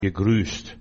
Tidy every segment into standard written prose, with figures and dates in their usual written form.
gegrüßt.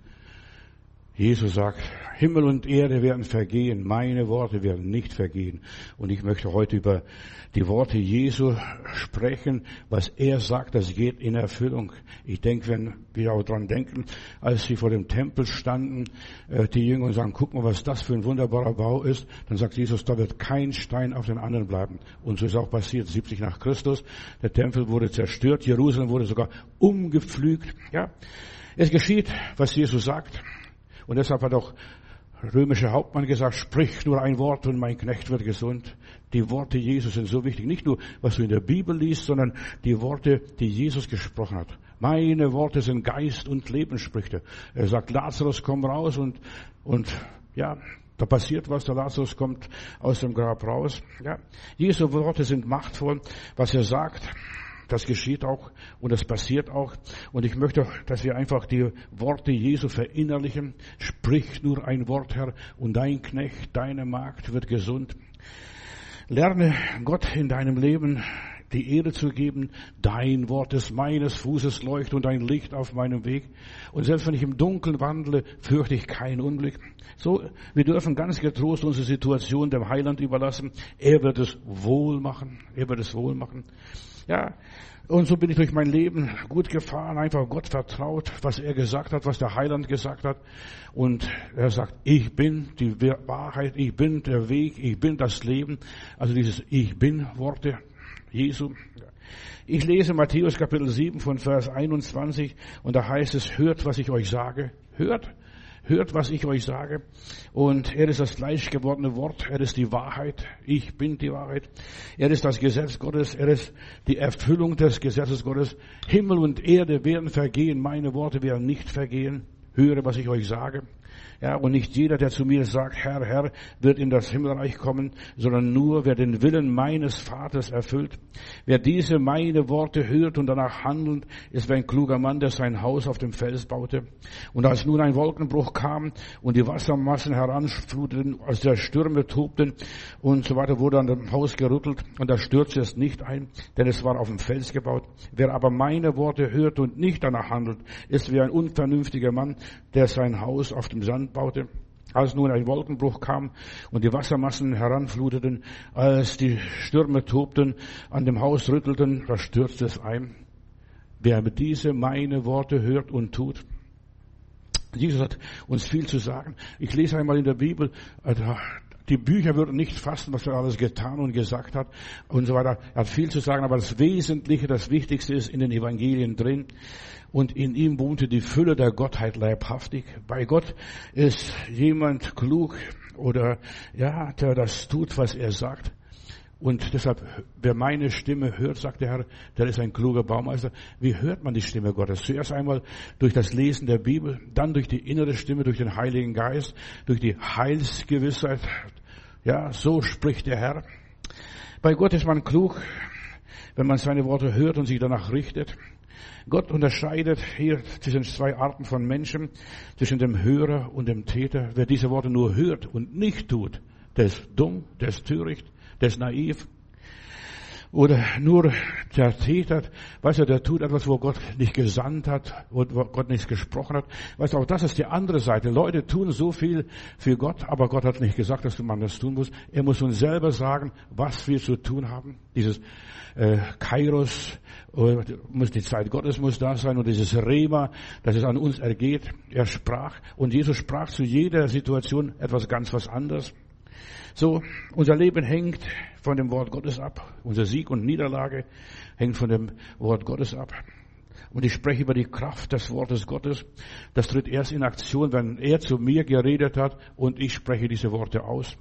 Jesus sagt, Himmel und Erde werden vergehen, meine Worte werden nicht vergehen. Und ich möchte heute über die Worte Jesu sprechen, was er sagt, das geht in Erfüllung. Ich denke, wenn wir auch dran denken, als sie vor dem Tempel standen, die Jünger und sagen, guck mal, was das für ein wunderbarer Bau ist, dann sagt Jesus, da wird kein Stein auf den anderen bleiben. Und so ist auch passiert, 70 nach Christus. Der Tempel wurde zerstört, Jerusalem wurde sogar umgepflügt. Ja, es geschieht, was Jesus sagt. Und deshalb hat auch römischer Hauptmann gesagt, sprich nur ein Wort und mein Knecht wird gesund. Die Worte Jesus sind so wichtig. Nicht nur, was du in der Bibel liest, sondern die Worte, die Jesus gesprochen hat. Meine Worte sind Geist und Leben, spricht er. Er sagt, Lazarus, komm raus und ja, da passiert was, der Lazarus kommt aus dem Grab raus. Ja, Jesu Worte sind machtvoll, was er sagt. Das geschieht auch und das passiert auch. Und ich möchte, dass wir einfach die Worte Jesu verinnerlichen. Sprich nur ein Wort, Herr, und dein Knecht, deine Magd wird gesund. Lerne Gott in deinem Leben die Ehre zu geben. Dein Wort ist meines Fußes Leucht und ein Licht auf meinem Weg. Und selbst wenn ich im Dunkeln wandle, fürchte ich kein Unglück. So, wir dürfen ganz getrost unsere Situation dem Heiland überlassen. Er wird es wohl machen. Er wird es wohl machen. Ja, und so bin ich durch mein Leben gut gefahren, einfach Gott vertraut, was er gesagt hat, was der Heiland gesagt hat. Und er sagt, ich bin die Wahrheit, ich bin der Weg, ich bin das Leben. Also dieses Ich bin Worte Jesu. Ich lese Matthäus Kapitel 7 von Vers 21 und da heißt es, hört, was ich euch sage. Hört, was ich euch sage. Und er ist das fleischgewordene Wort. Er ist die Wahrheit. Ich bin die Wahrheit. Er ist das Gesetz Gottes. Er ist die Erfüllung des Gesetzes Gottes. Himmel und Erde werden vergehen. Meine Worte werden nicht vergehen. Höre, was ich euch sage. Ja, und nicht jeder, der zu mir sagt, Herr, Herr, wird in das Himmelreich kommen, sondern nur, wer den Willen meines Vaters erfüllt. Wer diese meine Worte hört und danach handelt, ist wie ein kluger Mann, der sein Haus auf dem Fels baute. Und als nun ein Wolkenbruch kam und die Wassermassen heranfluteten, als der Stürme tobten und so weiter, wurde an dem Haus gerüttelt und da stürzte es nicht ein, denn es war auf dem Fels gebaut. Wer aber meine Worte hört und nicht danach handelt, ist wie ein unvernünftiger Mann, der sein Haus auf dem Sand baute. Als nun ein Wolkenbruch kam und die Wassermassen heranfluteten, als die Stürme tobten, an dem Haus rüttelten, da stürzte es ein. Wer diese meine Worte hört und tut. Jesus hat uns viel zu sagen. Ich lese einmal in der Bibel, die Bücher würden nicht fassen, was er alles getan und gesagt hat und so weiter. Er hat viel zu sagen, aber das Wesentliche, das Wichtigste ist in den Evangelien drin. Und in ihm wohnte die Fülle der Gottheit leibhaftig. Bei Gott ist jemand klug oder ja, der das tut, was er sagt. Und deshalb, wer meine Stimme hört, sagt der Herr, der ist ein kluger Baumeister. Wie hört man die Stimme Gottes? Zuerst einmal durch das Lesen der Bibel, dann durch die innere Stimme, durch den Heiligen Geist, durch die Heilsgewissheit. Ja, so spricht der Herr. Bei Gott ist man klug, wenn man seine Worte hört und sich danach richtet. Gott unterscheidet hier zwischen zwei Arten von Menschen, zwischen dem Hörer und dem Täter. Wer diese Worte nur hört und nicht tut, der ist dumm, der ist töricht, der ist naiv. Oder nur der Täter, weißt du, der tut etwas, wo Gott nicht gesandt hat, wo Gott nichts gesprochen hat. Weißt du, auch das ist die andere Seite. Leute tun so viel für Gott, aber Gott hat nicht gesagt, dass man das tun muss. Er muss uns selber sagen, was wir zu tun haben. Dieses Kairos, die Zeit Gottes muss da sein und dieses Rema, dass es an uns ergeht. Er sprach und Jesus sprach zu jeder Situation etwas ganz was anderes. So, unser Leben hängt von dem Wort Gottes ab. Unser Sieg und Niederlage hängt von dem Wort Gottes ab. Und ich spreche über die Kraft des Wortes Gottes. Das tritt erst in Aktion, wenn er zu mir geredet hat und ich spreche diese Worte aus.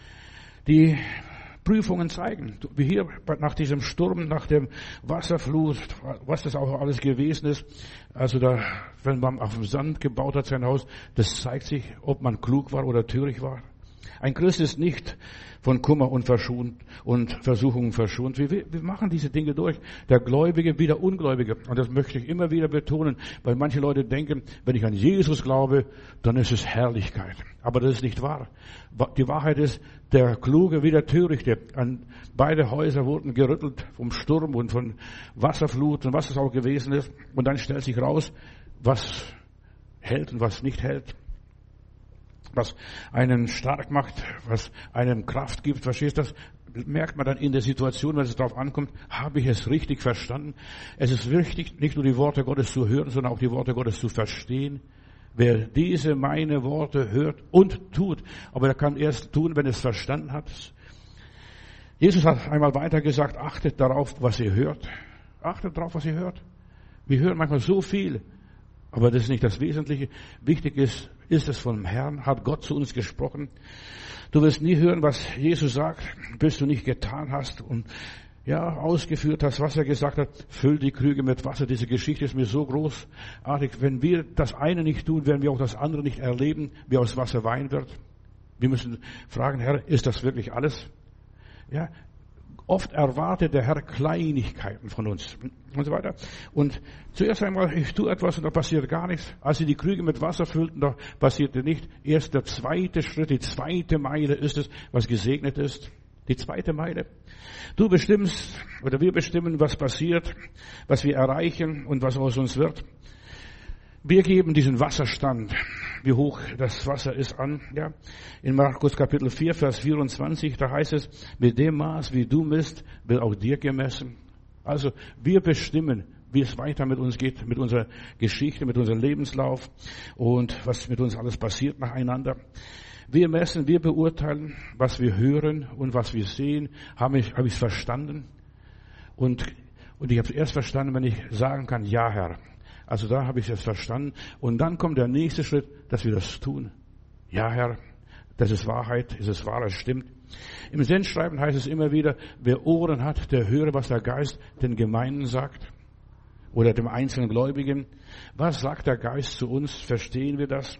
Die Prüfungen zeigen, wie hier nach diesem Sturm, nach dem Wasserflut, was das auch alles gewesen ist. Also da, wenn man auf dem Sand gebaut hat, sein Haus, das zeigt sich, ob man klug war oder töricht war. Ein Christ ist nicht von Kummer und Versuchungen verschont. Wir machen diese Dinge durch. Der Gläubige wie der Ungläubige. Und das möchte ich immer wieder betonen, weil manche Leute denken, wenn ich an Jesus glaube, dann ist es Herrlichkeit. Aber das ist nicht wahr. Die Wahrheit ist, der Kluge wie der Törichte. Beide Häuser wurden gerüttelt vom Sturm und von Wasserflut und was es auch gewesen ist. Und dann stellt sich raus, was hält und was nicht hält. Was einen stark macht, was einem Kraft gibt, verstehst du das? Merkt man dann in der Situation, wenn es darauf ankommt, habe ich es richtig verstanden? Es ist wichtig, nicht nur die Worte Gottes zu hören, sondern auch die Worte Gottes zu verstehen. Wer diese meine Worte hört und tut, aber er kann erst tun, wenn er es verstanden hat. Jesus hat einmal weiter gesagt, achtet darauf, was ihr hört. Achtet darauf, was ihr hört. Wir hören manchmal so viel, aber das ist nicht das Wesentliche. Wichtig ist es vom Herrn, hat Gott zu uns gesprochen. Du wirst nie hören, was Jesus sagt, bis du nicht getan hast und ausgeführt hast, was er gesagt hat. Füll die Krüge mit Wasser. Diese Geschichte ist mir so großartig. Wenn wir das eine nicht tun, werden wir auch das andere nicht erleben, wie aus Wasser Wein wird. Wir müssen fragen, Herr, ist das wirklich alles? Ja, oft erwartet der Herr Kleinigkeiten von uns und so weiter. Und zuerst einmal, ich tue etwas und da passiert gar nichts. Als sie die Krüge mit Wasser füllten, da passierte nicht. Erst der zweite Schritt, die zweite Meile ist es, was gesegnet ist. Die zweite Meile. Du bestimmst oder wir bestimmen, was passiert, was wir erreichen und was aus uns wird. Wir geben diesen Wasserstand, wie hoch das Wasser ist, an. Ja, in Markus Kapitel 4, Vers 24, da heißt es, mit dem Maß, wie du misst, wird auch dir gemessen. Also wir bestimmen, wie es weiter mit uns geht, mit unserer Geschichte, mit unserem Lebenslauf und was mit uns alles passiert nacheinander. Wir messen, wir beurteilen, was wir hören und was wir sehen. Habe ich es verstanden? Und ich habe es erst verstanden, wenn ich sagen kann, ja, Herr. Also da habe ich es verstanden. Und dann kommt der nächste Schritt, dass wir das tun. Ja, Herr, das ist Wahrheit, es ist wahr, es stimmt. Im Sendschreiben heißt es immer wieder, wer Ohren hat, der höre, was der Geist den Gemeinden sagt. Oder dem einzelnen Gläubigen. Was sagt der Geist zu uns? Verstehen wir das?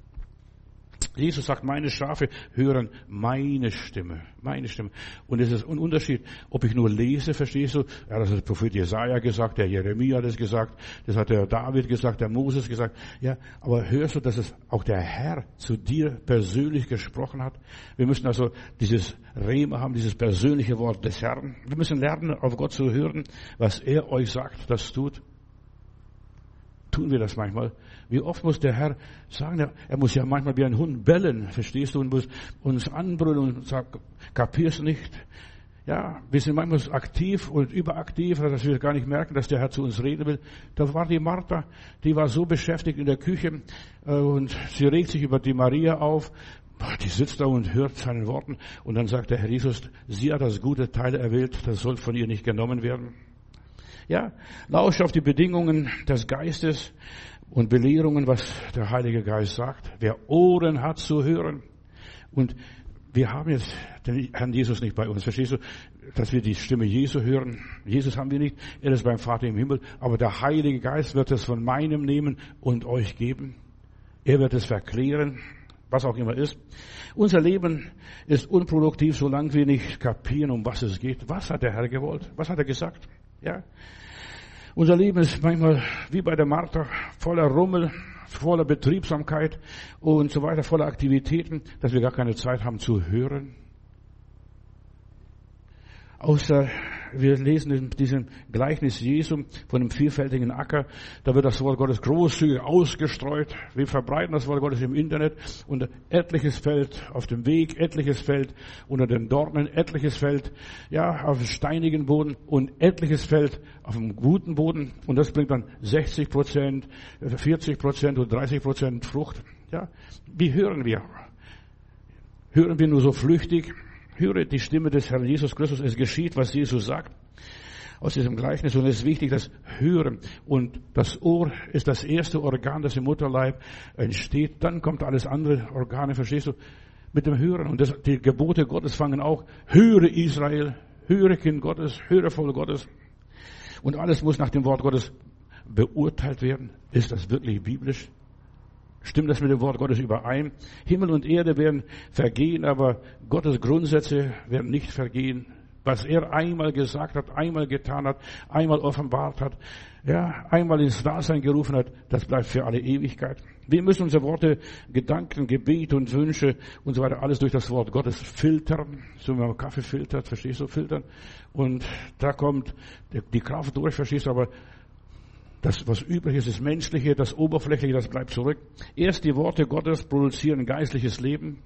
Jesus sagt, meine Schafe hören meine Stimme. Meine Stimme. Und es ist ein Unterschied, ob ich nur lese, verstehst du? Ja, das hat der Prophet Jesaja gesagt, der Jeremia hat es gesagt, das hat der David gesagt, der Moses gesagt. Ja, aber hörst du, dass es auch der Herr zu dir persönlich gesprochen hat? Wir müssen also dieses Rema haben, dieses persönliche Wort des Herrn. Wir müssen lernen, auf Gott zu hören, was er euch sagt, das tut. Tun wir das manchmal? Wie oft muss der Herr sagen, er muss ja manchmal wie ein Hund bellen, verstehst du, und muss uns anbrüllen und sagt, kapierst du nicht? Ja, wir sind manchmal aktiv und überaktiv, dass wir gar nicht merken, dass der Herr zu uns reden will. Da war die Martha, die war so beschäftigt in der Küche und sie regt sich über die Maria auf. Die sitzt da und hört seinen Worten und dann sagt der Herr Jesus, sie hat das gute Teil erwählt, das soll von ihr nicht genommen werden. Ja, lausche auf die Bedingungen des Geistes und Belehrungen, was der Heilige Geist sagt. Wer Ohren hat zu hören. Und wir haben jetzt den Herrn Jesus nicht bei uns. Verstehst du, dass wir die Stimme Jesu hören? Jesus haben wir nicht. Er ist beim Vater im Himmel. Aber der Heilige Geist wird es von meinem nehmen und euch geben. Er wird es verklären, was auch immer ist. Unser Leben ist unproduktiv, solange wir nicht kapieren, um was es geht. Was hat der Herr gewollt? Was hat er gesagt? Ja. Unser Leben ist manchmal wie bei der Martha, voller Rummel, voller Betriebsamkeit und so weiter, voller Aktivitäten, dass wir gar keine Zeit haben zu hören. Außer wir lesen in diesem Gleichnis Jesu von dem vielfältigen Acker, da wird das Wort Gottes großzügig ausgestreut. Wir verbreiten das Wort Gottes im Internet und etliches Feld auf dem Weg, etliches Feld unter den Dornen, etliches Feld auf dem steinigen Boden und etliches Feld auf dem guten Boden. Und das bringt dann 60%, 40% und 30% Frucht. Ja, wie hören wir? Hören wir nur so flüchtig? Höre die Stimme des Herrn Jesus Christus. Es geschieht, was Jesus sagt. Aus diesem Gleichnis. Und es ist wichtig, das Hören. Und das Ohr ist das erste Organ, das im Mutterleib entsteht. Dann kommt alles andere Organe, verstehst du? Mit dem Hören. Und die Gebote Gottes fangen auch. Höre Israel. Höre Kind Gottes. Höre Volk Gottes. Und alles muss nach dem Wort Gottes beurteilt werden. Ist das wirklich biblisch? Stimmt das mit dem Wort Gottes überein? Himmel und Erde werden vergehen, aber Gottes Grundsätze werden nicht vergehen. Was er einmal gesagt hat, einmal getan hat, einmal offenbart hat, einmal ins Dasein gerufen hat, das bleibt für alle Ewigkeit. Wir müssen unsere Worte, Gedanken, Gebete und Wünsche und so weiter alles durch das Wort Gottes filtern. So wie man Kaffee filtert, verstehst du, filtern. Und da kommt die Kraft durch, verstehst du, aber Das, was übrig ist, das Menschliche, das Oberflächliche, das bleibt zurück. Erst die Worte Gottes produzieren geistliches Leben.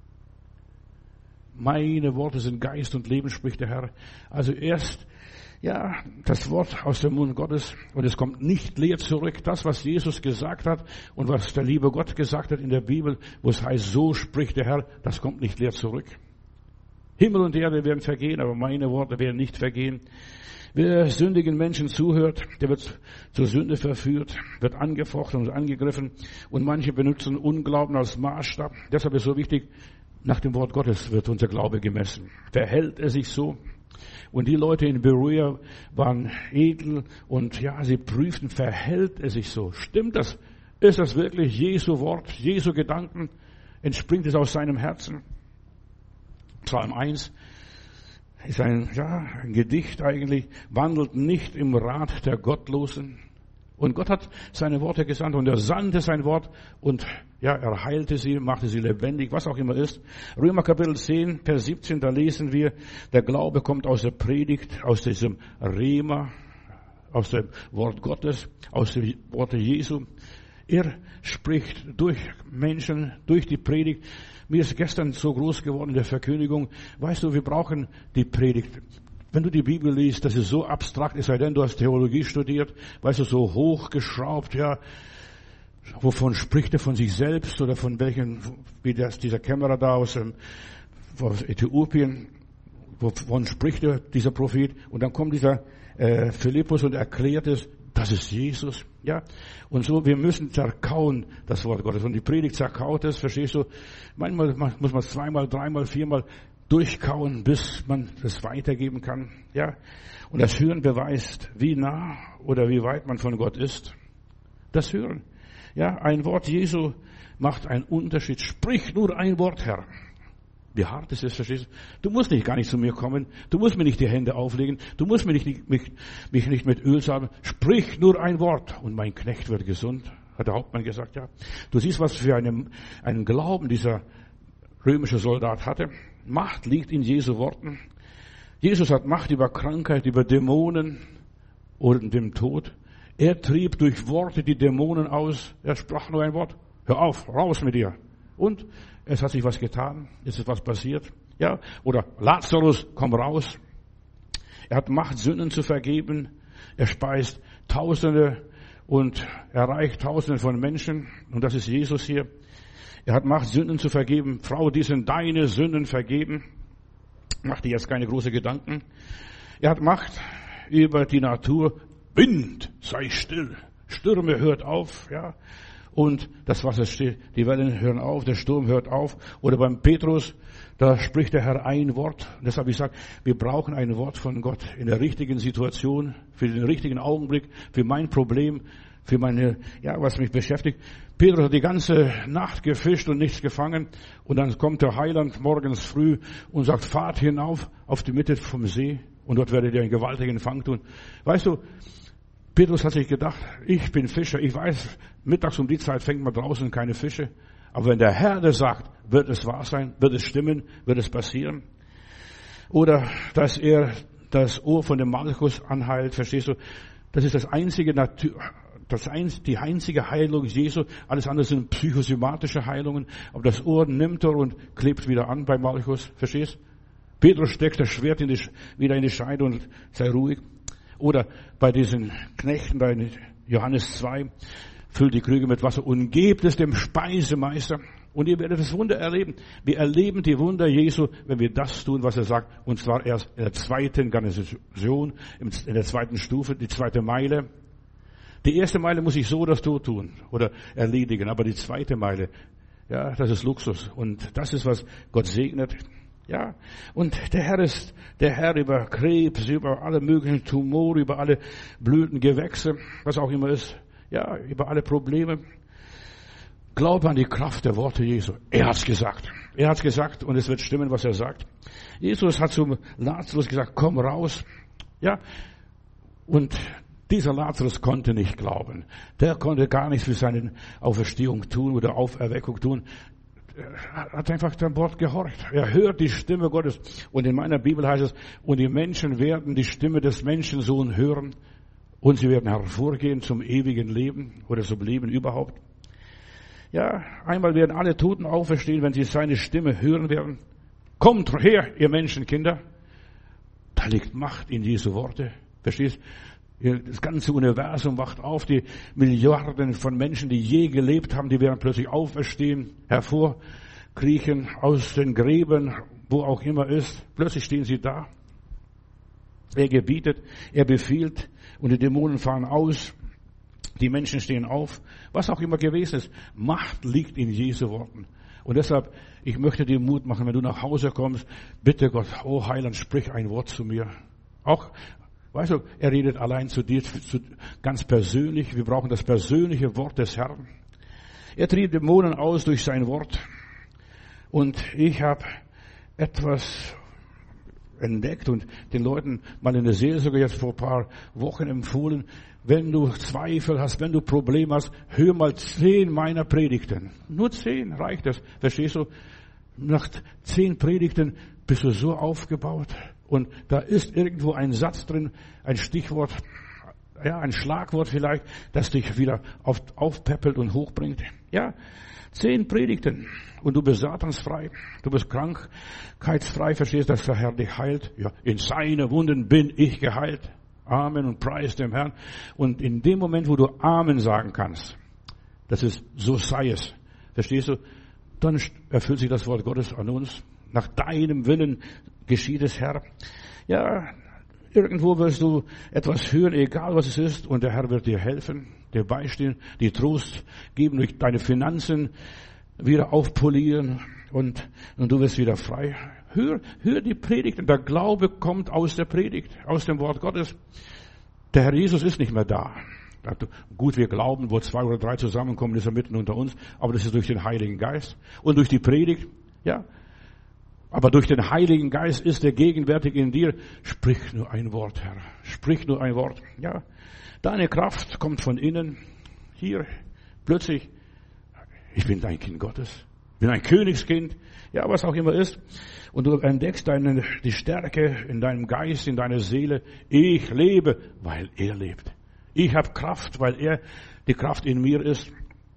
Meine Worte sind Geist und Leben, spricht der Herr. Also erst, ja, das Wort aus dem Mund Gottes, und es kommt nicht leer zurück. Das, was Jesus gesagt hat und was der liebe Gott gesagt hat in der Bibel, wo es heißt, so spricht der Herr, das kommt nicht leer zurück. Himmel und Erde werden vergehen, aber meine Worte werden nicht vergehen. Wer sündigen Menschen zuhört, der wird zur Sünde verführt, wird angefochten und angegriffen. Und manche benutzen Unglauben als Maßstab. Deshalb ist es so wichtig, nach dem Wort Gottes wird unser Glaube gemessen. Verhält er sich so? Und die Leute in Berea waren edel und ja, sie prüften, verhält er sich so? Stimmt das? Ist das wirklich Jesu Wort, Jesu Gedanken? Entspringt es aus seinem Herzen? Psalm 1 ist ein Gedicht eigentlich, wandelt nicht im Rat der Gottlosen. Und Gott hat seine Worte gesandt und er sandte sein Wort und ja, er heilte sie, machte sie lebendig, was auch immer ist. Römer Kapitel 10, Vers 17, da lesen wir, der Glaube kommt aus der Predigt, aus diesem Rema, aus dem Wort Gottes, aus den Worten Jesu. Er spricht durch Menschen, durch die Predigt. Mir ist gestern so groß geworden in der Verkündigung. Weißt du, wir brauchen die Predigt. Wenn du die Bibel liest, das ist so abstrakt, es sei denn, du hast Theologie studiert, weißt du, so hochgeschraubt, ja. Wovon spricht er, von sich selbst oder von welchen, wie dieser Kämmerer da aus Äthiopien, wovon spricht er, dieser Prophet? Und dann kommt dieser Philippus und erklärt es, das ist Jesus, ja. Und so, wir müssen zerkauen das Wort Gottes. Und die Predigt zerkaut es, verstehst du? Manchmal muss man es zweimal, dreimal, viermal durchkauen, bis man das weitergeben kann, ja. Und das Hören beweist, wie nah oder wie weit man von Gott ist. Das Hören. Ja, ein Wort Jesu macht einen Unterschied. Sprich nur ein Wort, Herr. Wie hart ist es, verstehst du? Du musst gar nicht zu mir kommen. Du musst mir nicht die Hände auflegen. Du musst mich nicht mit Öl salben. Sprich nur ein Wort und mein Knecht wird gesund, hat der Hauptmann gesagt, ja. Du siehst, was für einen Glauben dieser römische Soldat hatte. Macht liegt in Jesu Worten. Jesus hat Macht über Krankheit, über Dämonen und dem Tod. Er trieb durch Worte die Dämonen aus. Er sprach nur ein Wort. Hör auf, raus mit dir. Und es hat sich was getan. Es ist was passiert. Ja, oder Lazarus, komm raus. Er hat Macht, Sünden zu vergeben. Er speist Tausende und erreicht Tausende von Menschen. Und das ist Jesus hier. Er hat Macht, Sünden zu vergeben. Frau, die sind deine Sünden vergeben. Mach dir jetzt keine großen Gedanken. Er hat Macht über die Natur. Wind, sei still. Stürme hört auf, ja. Und das Wasser steht, die Wellen hören auf, der Sturm hört auf. Oder beim Petrus, da spricht der Herr ein Wort. Und deshalb, ich sage, wir brauchen ein Wort von Gott in der richtigen Situation, für den richtigen Augenblick, für mein Problem, für meine, ja, was mich beschäftigt. Petrus hat die ganze Nacht gefischt und nichts gefangen. Und dann kommt der Heiland morgens früh und sagt, fahrt hinauf auf die Mitte vom See. Und dort werdet ihr einen gewaltigen Fang tun. Weißt du, Petrus hat sich gedacht, ich bin Fischer, ich weiß, mittags um die Zeit fängt man draußen keine Fische. Aber wenn der Herr das sagt, wird es wahr sein, wird es stimmen, wird es passieren. Oder, dass er das Ohr von dem Malchus anheilt, verstehst du? Das ist die einzige Heilung Jesu. Alles andere sind psychosomatische Heilungen. Aber das Ohr nimmt er und klebt wieder an bei Malchus, verstehst? Petrus steckt das Schwert wieder in die Scheide und sei ruhig. Oder bei diesen Knechten, bei Johannes 2, füllt die Krüge mit Wasser und gebt es dem Speisemeister. Und ihr werdet das Wunder erleben. Wir erleben die Wunder Jesu, wenn wir das tun, was er sagt. Und zwar erst in der zweiten Garnison, in der zweiten Stufe, die zweite Meile. Die erste Meile muss ich so oder so tun oder erledigen. Aber die zweite Meile, ja, das ist Luxus. Und das ist, was Gott segnet. Ja, und der Herr ist der Herr über Krebs, über alle möglichen Tumore, über alle Blütengewächse, was auch immer ist. Ja, über alle Probleme. Glaube an die Kraft der Worte Jesu. Er hat's gesagt. Er hat's gesagt und es wird stimmen, was er sagt. Jesus hat zum Lazarus gesagt, komm raus. Ja, und dieser Lazarus konnte nicht glauben. Der konnte gar nichts für seine Auferstehung tun oder Auferweckung tun. Er hat einfach dem Wort gehorcht. Er hört die Stimme Gottes. Und in meiner Bibel heißt es, und die Menschen werden die Stimme des Menschensohn hören. und sie werden hervorgehen zum ewigen Leben oder zum Leben überhaupt. Ja, einmal werden alle Toten auferstehen, wenn sie seine Stimme hören werden. Kommt her, ihr Menschenkinder. Da liegt Macht in Jesu Worte. Verstehst? Das ganze Universum wacht auf. Die Milliarden von Menschen, die je gelebt haben, die werden plötzlich auferstehen, hervorkriechen aus den Gräben, wo auch immer ist. Plötzlich stehen sie da. Er gebietet, er befiehlt und die Dämonen fahren aus. Die Menschen stehen auf. Was auch immer gewesen ist. Macht liegt in Jesu Worten. Und deshalb, ich möchte dir Mut machen, wenn du nach Hause kommst, bitte Gott, oh Heiland, sprich ein Wort zu mir. Auch, weißt du, er redet allein zu dir, ganz persönlich. Wir brauchen das persönliche Wort des Herrn. Er trieb Dämonen aus durch sein Wort. Und ich habe etwas entdeckt und den Leuten mal in der Seelsorge jetzt vor ein paar Wochen empfohlen. Wenn du Zweifel hast, wenn du Probleme hast, hör mal 10 meiner Predigten. Nur 10 reicht das. Verstehst du? Nach 10 Predigten bist du so aufgebaut. Und da ist irgendwo ein Satz drin, ein Stichwort, ja, ein Schlagwort vielleicht, das dich wieder aufpäppelt und hochbringt. Ja, 10 Predigten. Und du bist satansfrei. Du bist krankheitsfrei. Verstehst du, dass der Herr dich heilt? Ja, in seine Wunden bin ich geheilt. Amen und preis dem Herrn. Und in dem Moment, wo du Amen sagen kannst, das ist, so sei es. Verstehst du? Dann erfüllt sich das Wort Gottes an uns. Nach deinem Willen geschieht es, Herr. Ja, irgendwo wirst du etwas hören, egal was es ist, und der Herr wird dir helfen, dir beistehen, dir Trost geben, durch deine Finanzen wieder aufpolieren und du wirst wieder frei. Hör die Predigt. Und der Glaube kommt aus der Predigt, aus dem Wort Gottes. Der Herr Jesus ist nicht mehr da. Gut, wir glauben, wo 2 oder 3 zusammenkommen, ist er mitten unter uns. Aber das ist durch den Heiligen Geist und durch die Predigt. Ja. Aber durch den Heiligen Geist ist er gegenwärtig in dir. Sprich nur ein Wort, Herr. Sprich nur ein Wort. Ja. Deine Kraft kommt von innen. Hier plötzlich. Ich bin dein Kind Gottes. Ich bin ein Königskind. Ja, was auch immer ist. Und du entdeckst die Stärke in deinem Geist, in deiner Seele. Ich lebe, weil er lebt. Ich habe Kraft, weil er die Kraft in mir ist.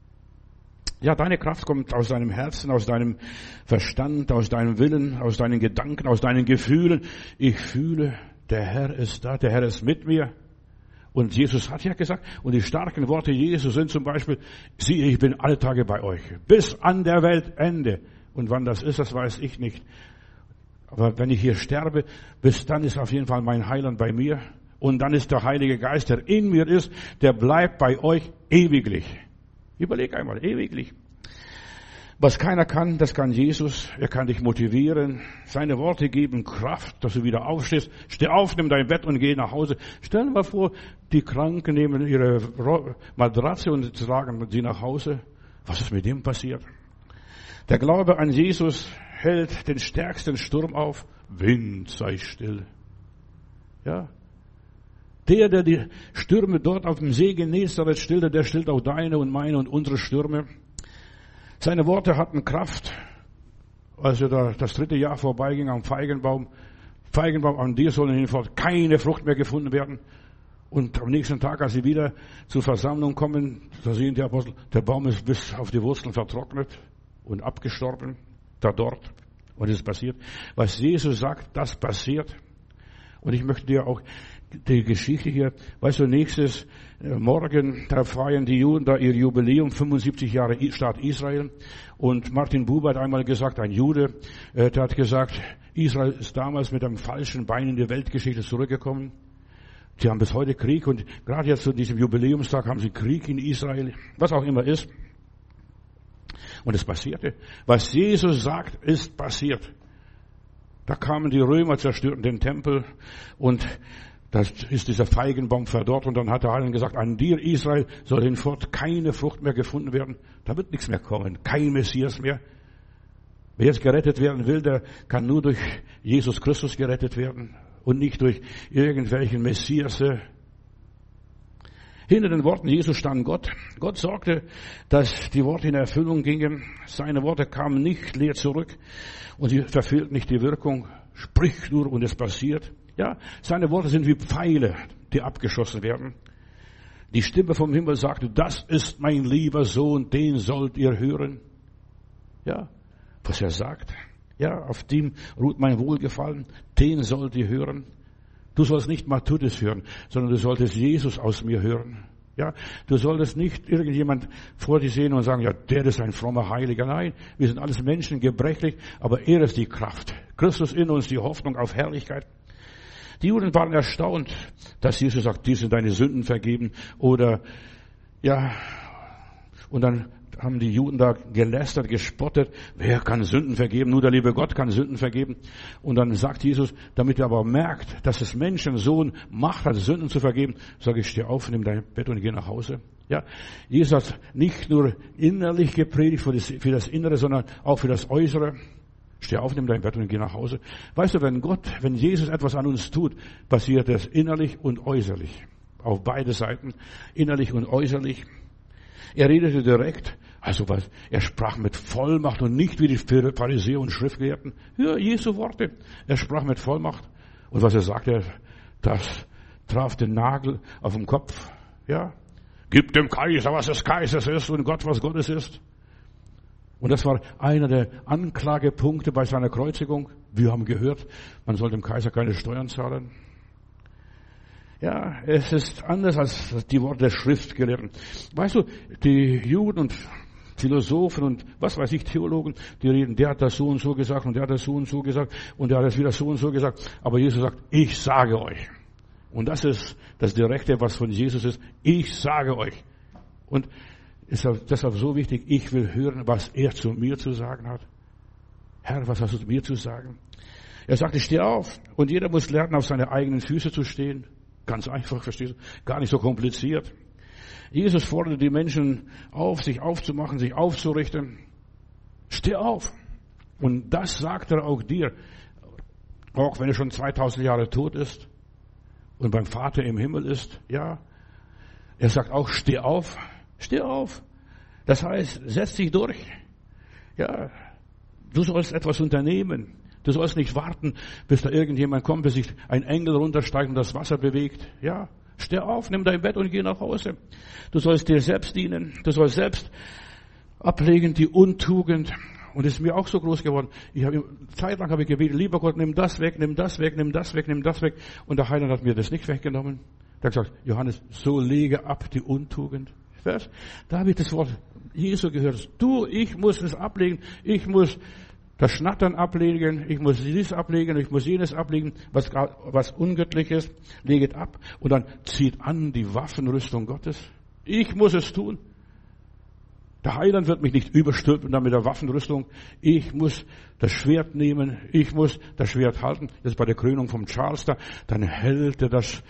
Ja, deine Kraft kommt aus deinem Herzen, aus deinem Verstand, aus deinem Willen, aus deinen Gedanken, aus deinen Gefühlen. Ich fühle, der Herr ist da, der Herr ist mit mir. Und Jesus hat ja gesagt, und die starken Worte Jesu sind zum Beispiel, siehe, ich bin alle Tage bei euch, bis an der Weltende. Und wann das ist, das weiß ich nicht. Aber wenn ich hier sterbe, bis dann ist auf jeden Fall mein Heiland bei mir. Und dann ist der Heilige Geist, der in mir ist, der bleibt bei euch ewiglich. Überleg einmal, ewiglich. Was keiner kann, das kann Jesus. Er kann dich motivieren. Seine Worte geben Kraft, dass du wieder aufstehst. Steh auf, nimm dein Bett und geh nach Hause. Stell dir mal vor, die Kranken nehmen ihre Matratze und tragen sie nach Hause. Was ist mit dem passiert? Der Glaube an Jesus hält den stärksten Sturm auf. Wind, sei still. Ja. Der die Stürme dort auf dem See Genezareth stillte, der stillt auch deine und meine und unsere Stürme. Seine Worte hatten Kraft, als er das 3. Jahr vorbeiging am Feigenbaum. Feigenbaum, an dir sollen hinfort keine Frucht mehr gefunden werden. Und am nächsten Tag, als sie wieder zur Versammlung kommen, da sehen die Apostel, der Baum ist bis auf die Wurzeln vertrocknet und abgestorben, da dort. Und es ist passiert. Was Jesus sagt, das passiert. Und ich möchte dir auch die Geschichte hier, weißt du, nächstes Morgen, da feiern die Juden da ihr Jubiläum, 75 Jahre Staat Israel. Und Martin Buber hat einmal gesagt, ein Jude, der hat gesagt, Israel ist damals mit einem falschen Bein in die Weltgeschichte zurückgekommen. Sie haben bis heute Krieg und gerade jetzt zu diesem Jubiläumstag haben sie Krieg in Israel, was auch immer ist. Und es passierte. Was Jesus sagt, ist passiert. Da kamen die Römer, zerstörten den Tempel und das ist dieser Feigenbaum verdorrt und dann hat der Heiland gesagt, an dir Israel soll hinfort keine Frucht mehr gefunden werden. Da wird nichts mehr kommen, kein Messias mehr. Wer jetzt gerettet werden will, der kann nur durch Jesus Christus gerettet werden und nicht durch irgendwelchen Messiasse. Hinter den Worten Jesus stand Gott. Gott sorgte, dass die Worte in Erfüllung gingen. Seine Worte kamen nicht leer zurück und sie verfehlten nicht die Wirkung. Sprich nur und es passiert. Ja, seine Worte sind wie Pfeile, die abgeschossen werden. Die Stimme vom Himmel sagte, das ist mein lieber Sohn, den sollt ihr hören. Ja, was er sagt. Ja, auf dem ruht mein Wohlgefallen, den sollt ihr hören. Du sollst nicht Matthäus hören, sondern du solltest Jesus aus mir hören. Ja, du solltest nicht irgendjemand vor dir sehen und sagen, ja, der ist ein frommer Heiliger. Nein, wir sind alles Menschen, gebrechlich, aber er ist die Kraft. Christus in uns, die Hoffnung auf Herrlichkeit. Die Juden waren erstaunt, dass Jesus sagt, dir sind deine Sünden vergeben. Oder, ja, und dann haben die Juden da gelästert, gespottet. Wer kann Sünden vergeben? Nur der liebe Gott kann Sünden vergeben. Und dann sagt Jesus, damit ihr aber merkt, dass das Menschensohn Macht hat, Sünden zu vergeben, sage ich, steh auf, nimm dein Bett und geh nach Hause. Ja, Jesus hat nicht nur innerlich gepredigt für das Innere, sondern auch für das Äußere. Steh auf, nimm dein Bett und geh nach Hause. Weißt du, wenn Jesus etwas an uns tut, passiert es innerlich und äußerlich. Auf beide Seiten, innerlich und äußerlich. Er redete direkt, er sprach mit Vollmacht und nicht wie die Pharisäer und Schriftgelehrten. Ja, Jesu Worte. Er sprach mit Vollmacht. Und was er sagte, das traf den Nagel auf den Kopf. Ja, gib dem Kaiser, was des Kaisers ist und Gott, was Gottes ist. Und das war einer der Anklagepunkte bei seiner Kreuzigung. Wir haben gehört, man soll dem Kaiser keine Steuern zahlen. Ja, es ist anders als die Worte der Schriftgelehrten. Weißt du, die Juden und Philosophen und was weiß ich, Theologen, die reden, der hat das so und so gesagt und der hat das so und so gesagt und der hat das wieder so und so gesagt. Aber Jesus sagt, ich sage euch. Und das ist das Direkte, was von Jesus ist. Ich sage euch. Und ist deshalb so wichtig, ich will hören, was er zu mir zu sagen hat. Herr, was hast du zu mir zu sagen? Er sagte, steh auf. Und jeder muss lernen, auf seine eigenen Füße zu stehen. Ganz einfach, verstehst du? Gar nicht so kompliziert. Jesus forderte die Menschen auf, sich aufzumachen, sich aufzurichten. Steh auf. Und das sagt er auch dir. Auch wenn er schon 2000 Jahre tot ist und beim Vater im Himmel ist. Ja. Er sagt auch, steh auf. Steh auf. Das heißt, setz dich durch. Ja. Du sollst etwas unternehmen. Du sollst nicht warten, bis da irgendjemand kommt, bis sich ein Engel runtersteigt und das Wasser bewegt. Ja, steh auf, nimm dein Bett und geh nach Hause. Du sollst dir selbst dienen. Du sollst selbst ablegen die Untugend. Und es ist mir auch so groß geworden. Zeitlang habe ich gebetet, lieber Gott, nimm das weg, nimm das weg, nimm das weg, nimm das weg. Und der Heiland hat mir das nicht weggenommen. Er hat gesagt, Johannes, so lege ab die Untugend. Da habe ich das Wort Jesu gehört. Ich muss es ablegen. Ich muss das Schnattern ablegen, ich muss dies ablegen, ich muss jenes ablegen, was ungöttlich ist, leget ab und dann zieht an die Waffenrüstung Gottes. Ich muss es tun. Der Heiland wird mich nicht überstülpen dann mit der Waffenrüstung. Ich muss das Schwert nehmen, ich muss das Schwert halten. Das ist bei der Krönung vom Charles da. Dann hält er das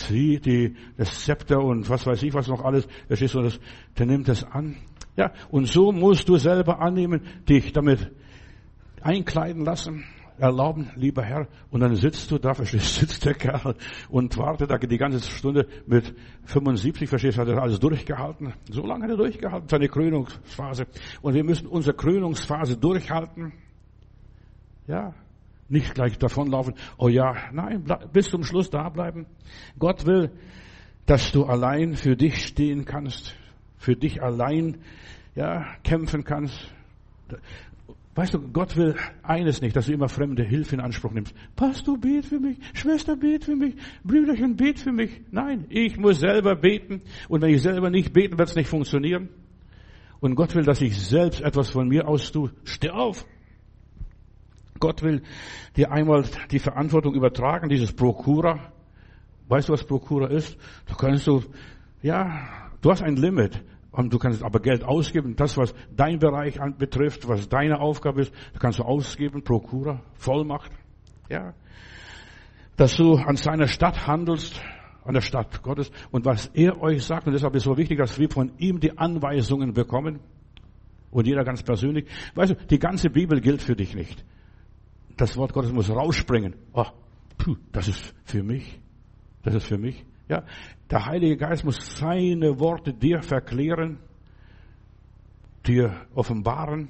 Zepter und was weiß ich was noch alles. Der nimmt es an. Ja, und so musst du selber annehmen, dich damit einkleiden lassen, erlauben, lieber Herr. Und dann sitzt du da, sitzt der Kerl und wartet da die ganze Stunde mit 75, verstehst du, hat er alles durchgehalten. So lange hat er durchgehalten, seine Krönungsphase. Und wir müssen unsere Krönungsphase durchhalten. Ja, nicht gleich davonlaufen. Oh ja, nein, bis zum Schluss da bleiben. Gott will, dass du allein für dich stehen kannst, für dich allein, ja, kämpfen kannst. Weißt du, Gott will eines nicht, dass du immer fremde Hilfe in Anspruch nimmst. Pastor, bet für mich. Schwester, bet für mich. Brüderchen, bet für mich. Nein, ich muss selber beten. Und wenn ich selber nicht beten, wird es nicht funktionieren. Und Gott will, dass ich selbst etwas von mir aus tue. Steh auf. Gott will dir einmal die Verantwortung übertragen, dieses Prokura. Weißt du, was Prokura ist? Du hast ein Limit. Und du kannst aber Geld ausgeben, das, was dein Bereich betrifft, was deine Aufgabe ist, da kannst du ausgeben, Prokura, Vollmacht, ja. Dass du an seiner Stadt handelst, an der Stadt Gottes, und was er euch sagt, und deshalb ist es so wichtig, dass wir von ihm die Anweisungen bekommen, und jeder ganz persönlich. Weißt du, die ganze Bibel gilt für dich nicht. Das Wort Gottes muss rausspringen. Das ist für mich. Das ist für mich. Ja, der Heilige Geist muss seine Worte dir verklären, dir offenbaren.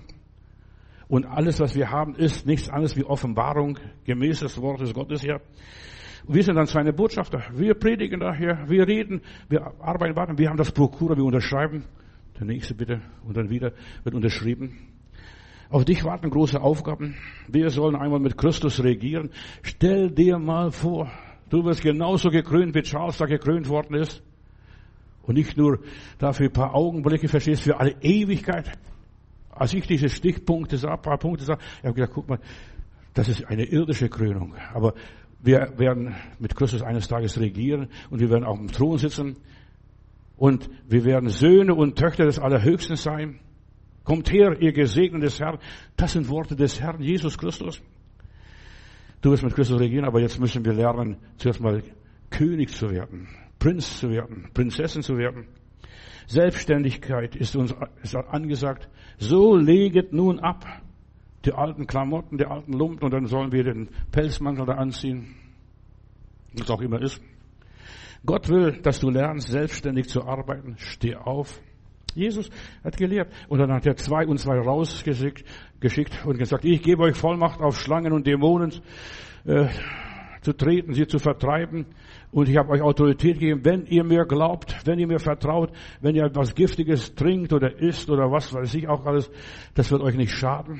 Und alles, was wir haben, ist nichts anderes wie Offenbarung, gemäß des Wortes Gottes, ja. Und wir sind dann seine Botschafter. Wir predigen daher, wir reden, wir arbeiten, warten, wir haben das Prokura, wir unterschreiben. Der nächste bitte. Und dann wieder wird unterschrieben. Auf dich warten große Aufgaben. Wir sollen einmal mit Christus regieren. Stell dir mal vor, du wirst genauso gekrönt, wie Charles da gekrönt worden ist. Und nicht nur dafür ein paar Augenblicke, verstehst, für alle Ewigkeit. Als ich diese Stichpunkte sah, ein paar Punkte sah, ich habe gedacht, guck mal, das ist eine irdische Krönung. Aber wir werden mit Christus eines Tages regieren und wir werden auf dem Thron sitzen und wir werden Söhne und Töchter des Allerhöchsten sein. Kommt her, ihr Gesegneten des Herrn. Das sind Worte des Herrn Jesus Christus. Du wirst mit Christus regieren, aber jetzt müssen wir lernen, zuerst mal König zu werden, Prinz zu werden, Prinzessin zu werden. Selbstständigkeit ist uns angesagt. So leget nun ab die alten Klamotten, die alten Lumpen und dann sollen wir den Pelzmantel da anziehen, was auch immer ist. Gott will, dass du lernst, selbstständig zu arbeiten. Steh auf. Jesus hat gelehrt. Und dann hat er 2 und 2 rausgeschickt und gesagt, ich gebe euch Vollmacht, auf Schlangen und Dämonen zu treten, sie zu vertreiben. Und ich habe euch Autorität gegeben, wenn ihr mir glaubt, wenn ihr mir vertraut, wenn ihr etwas Giftiges trinkt oder isst oder was weiß ich auch alles, das wird euch nicht schaden.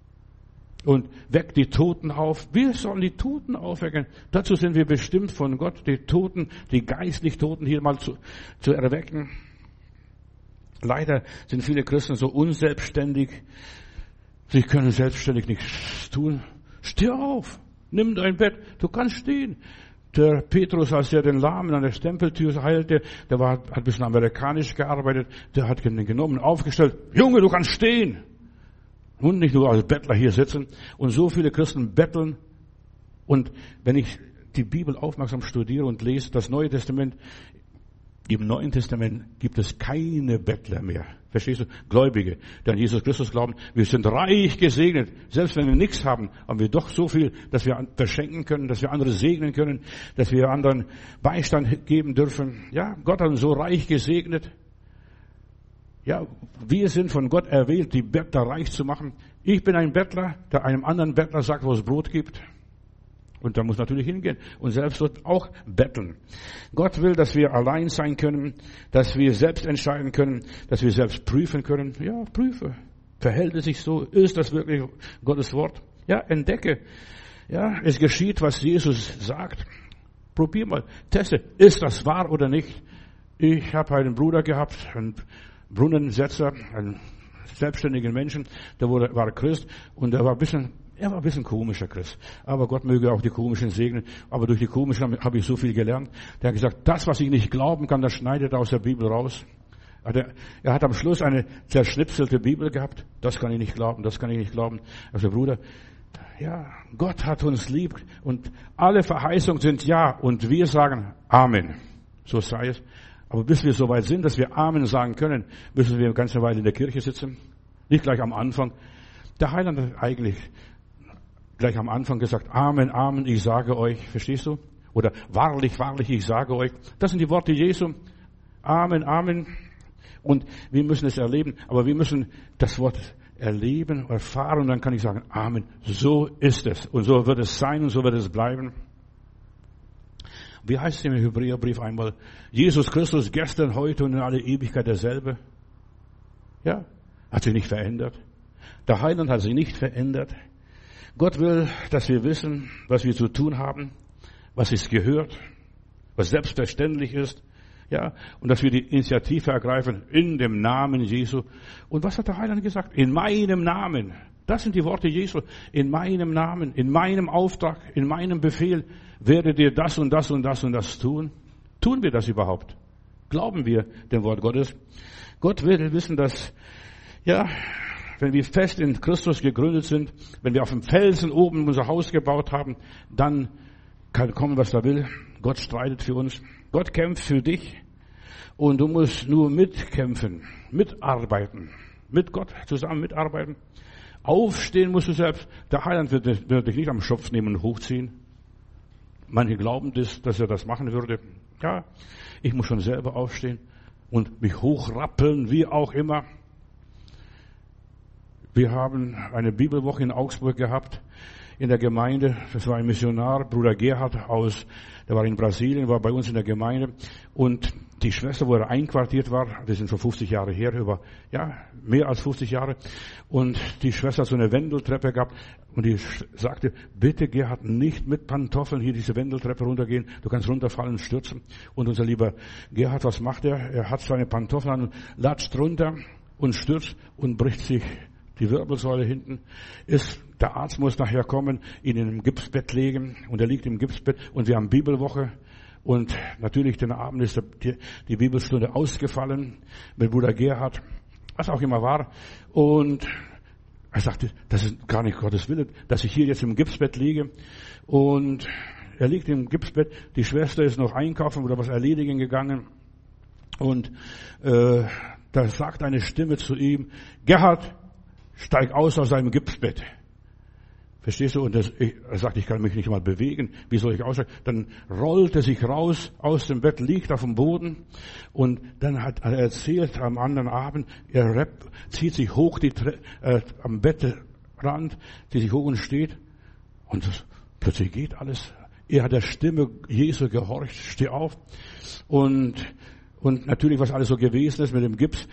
Und weckt die Toten auf. Wir sollen die Toten aufwecken. Dazu sind wir bestimmt von Gott, die Toten, die geistlich Toten hier mal zu erwecken. Leider sind viele Christen so unselbstständig. Sie können selbstständig nichts tun. Steh auf. Nimm dein Bett. Du kannst stehen. Der Petrus, als er den Lahmen an der Tempeltür heilte, hat ein bisschen amerikanisch gearbeitet. Der hat ihn genommen, aufgestellt. Junge, du kannst stehen. Und nicht nur als Bettler hier sitzen. Und so viele Christen betteln. Und wenn ich die Bibel aufmerksam studiere und lese, das Neue Testament, im Neuen Testament gibt es keine Bettler mehr. Verstehst du? Gläubige, die an Jesus Christus glauben. Wir sind reich gesegnet. Selbst wenn wir nichts haben, haben wir doch so viel, dass wir verschenken können, dass wir andere segnen können, dass wir anderen Beistand geben dürfen. Ja, Gott hat uns so reich gesegnet. Ja, wir sind von Gott erwählt, die Bettler reich zu machen. Ich bin ein Bettler, der einem anderen Bettler sagt, wo es Brot gibt. Und da muss natürlich hingehen und selbst dort auch betteln. Gott will, dass wir allein sein können, dass wir selbst entscheiden können, dass wir selbst prüfen können. Ja, prüfe. Verhält es sich so? Ist das wirklich Gottes Wort? Ja, entdecke. Ja, es geschieht, was Jesus sagt. Probier mal, teste. Ist das wahr oder nicht? Ich habe einen Bruder gehabt, einen Brunnensetzer, einen selbstständigen Menschen, der war Christ und er war ein bisschen komischer Christ. Aber Gott möge auch die Komischen segnen. Aber durch die Komischen habe ich so viel gelernt. Der hat gesagt, das, was ich nicht glauben kann, das schneidet er aus der Bibel raus. Er hat am Schluss eine zerschnipselte Bibel gehabt. Das kann ich nicht glauben, das kann ich nicht glauben. Also Bruder, ja, Gott hat uns lieb und alle Verheißungen sind ja und wir sagen Amen. So sei es. Aber bis wir so weit sind, dass wir Amen sagen können, müssen wir eine ganze Weile in der Kirche sitzen. Nicht gleich am Anfang. Der Heiland hat eigentlich gleich am Anfang gesagt, Amen, Amen, ich sage euch. Verstehst du? Oder wahrlich, wahrlich, ich sage euch. Das sind die Worte Jesu. Amen, Amen. Und wir müssen es erleben. Aber wir müssen das Wort erleben, erfahren. Und dann kann ich sagen, Amen. So ist es. Und so wird es sein und so wird es bleiben. Wie heißt es im Hebräerbrief einmal? Jesus Christus gestern, heute und in alle Ewigkeit derselbe. Ja, hat sich nicht verändert. Der Heiland hat sich nicht verändert. Gott will, dass wir wissen, was wir zu tun haben, was es gehört, was selbstverständlich ist. Ja, und dass wir die Initiative ergreifen in dem Namen Jesu. Und was hat der Heiland gesagt? In meinem Namen. Das sind die Worte Jesu. In meinem Namen, in meinem Auftrag, in meinem Befehl werdet ihr das und das und das und das tun. Tun wir das überhaupt? Glauben wir dem Wort Gottes? Gott will wissen, dass, ja, wenn wir fest in Christus gegründet sind, wenn wir auf dem Felsen oben unser Haus gebaut haben, dann kann kommen, was da will. Gott streitet für uns. Gott kämpft für dich. Und du musst nur mitkämpfen, mitarbeiten, mit Gott zusammen mitarbeiten. Aufstehen musst du selbst. Der Heiland wird dich nicht am Schopf nehmen und hochziehen. Manche glauben das, dass er das machen würde. Ja, ich muss schon selber aufstehen und mich hochrappeln, wie auch immer. Wir haben eine Bibelwoche in Augsburg gehabt. in der Gemeinde. Das war ein Missionar, Bruder Gerhard der war in Brasilien, war bei uns in der Gemeinde. Und die Schwester, wo er einquartiert war, das sind schon 50 Jahre her, mehr als 50 Jahre. Und die Schwester hat so eine Wendeltreppe gehabt. Und die sagte, bitte Gerhard, nicht mit Pantoffeln hier diese Wendeltreppe runtergehen. Du kannst runterfallen und stürzen. Und unser lieber Gerhard, was macht er? Er hat seine Pantoffeln an und latscht runter und stürzt und bricht sich die Wirbelsäule hinten. Der Arzt muss nachher kommen, ihn in ein Gipsbett legen. Und er liegt im Gipsbett. Und wir haben Bibelwoche. Und natürlich den Abend ist die Bibelstunde ausgefallen mit Bruder Gerhard, was auch immer war. Und er sagte, das ist gar nicht Gottes Wille, dass ich hier jetzt im Gipsbett liege. Und er liegt im Gipsbett. Die Schwester ist noch einkaufen oder was erledigen gegangen. Und da sagt eine Stimme zu ihm, Gerhard, steig aus seinem Gipsbett. Verstehst du? Und er sagt, ich kann mich nicht mal bewegen. Wie soll ich aussteigen? Dann rollt er sich raus aus dem Bett, liegt auf dem Boden. Und dann hat er erzählt am anderen Abend, er zieht sich hoch am Bettrand, zieht sich hoch und steht. Und plötzlich geht alles. Er hat der Stimme Jesu gehorcht, steh auf. Und natürlich, was alles so gewesen ist mit dem Gips,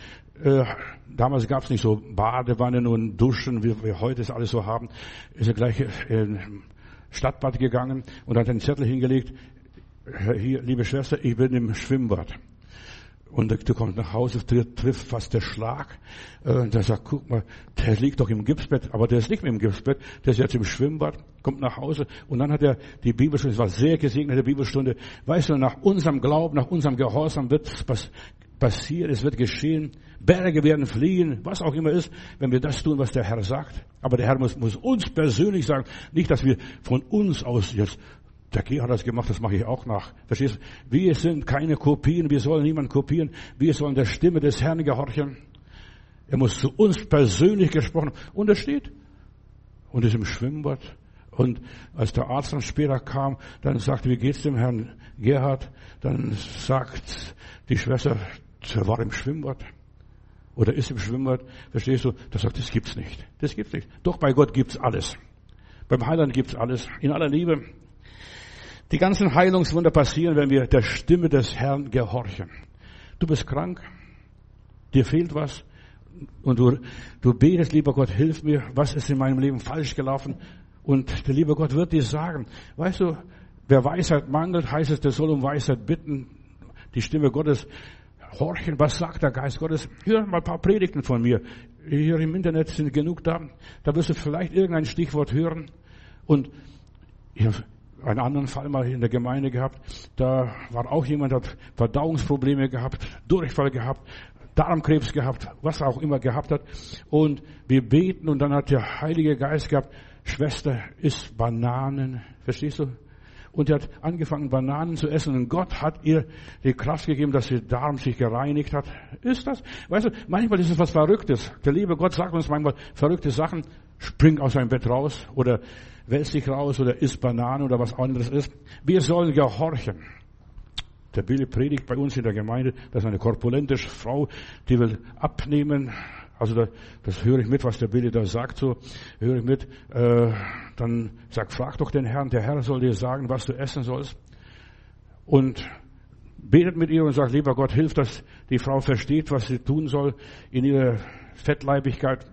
damals gab es nicht so Badewannen und Duschen, wie wir heute es alles so haben, ist er gleich in Stadtbad gegangen und hat einen Zettel hingelegt, hier, liebe Schwester, ich bin im Schwimmbad. Und du kommst nach Hause, trifft fast der Schlag. Der sagt, guck mal, der liegt doch im Gipsbett, aber der ist nicht mehr im Gipsbett, der ist jetzt im Schwimmbad, kommt nach Hause. Und dann hat er die Bibelstunde, es war sehr gesegnete Bibelstunde. Weißt du, nach unserem Glauben, nach unserem Gehorsam wird es passieren, es wird geschehen. Berge werden fliehen, was auch immer ist, wenn wir das tun, was der Herr sagt. Aber der Herr muss uns persönlich sagen, nicht, dass wir von uns aus jetzt, der G hat das gemacht, das mache ich auch nach. Verstehst du? Wir sind keine Kopien, wir sollen niemanden kopieren, wir sollen der Stimme des Herrn gehorchen. Er muss zu uns persönlich gesprochen haben. Und er steht und ist im Schwimmbad. Und als der Arzt dann später kam, dann sagte, wie geht's dem Herrn Gerhard? Dann sagt die Schwester, er war im Schwimmbad. Oder ist im Schwimmbad. Verstehst du? Das sagt, das gibt's nicht. Das gibt's nicht. Doch bei Gott gibt's alles. Beim Heiland gibt's alles. In aller Liebe. Die ganzen Heilungswunder passieren, wenn wir der Stimme des Herrn gehorchen. Du bist krank. Dir fehlt was. Und du betest, lieber Gott, hilf mir. Was ist in meinem Leben falsch gelaufen? Und der liebe Gott wird dir sagen, weißt du, wer Weisheit mangelt, heißt es, der soll um Weisheit bitten. Die Stimme Gottes horchen, was sagt der Geist Gottes? Hör mal ein paar Predigten von mir. Hier im Internet sind genug da. Da wirst du vielleicht irgendein Stichwort hören. Und ich habe einen anderen Fall mal in der Gemeinde gehabt. Da war auch jemand, der hat Verdauungsprobleme gehabt, Durchfall gehabt, Darmkrebs gehabt, was er auch immer gehabt hat. Und wir beten und dann hat der Heilige Geist gehabt, Schwester, isst Bananen. Verstehst du? Und er hat angefangen, Bananen zu essen. Und Gott hat ihr die Kraft gegeben, dass ihr Darm sich gereinigt hat. Ist das? Weißt du, manchmal ist es was Verrücktes. Der liebe Gott sagt uns manchmal verrückte Sachen. Spring aus seinem Bett raus oder wälz dich raus oder isst Bananen oder was anderes ist. Wir sollen gehorchen. Der Billy predigt bei uns in der Gemeinde, das ist eine korpulente Frau, die will abnehmen. Also das höre ich mit, was der Billy da sagt, so höre ich mit. Dann frag doch den Herrn, der Herr soll dir sagen, was du essen sollst. Und betet mit ihr und sagt, lieber Gott, hilf, dass die Frau versteht, was sie tun soll in ihrer Fettleibigkeit.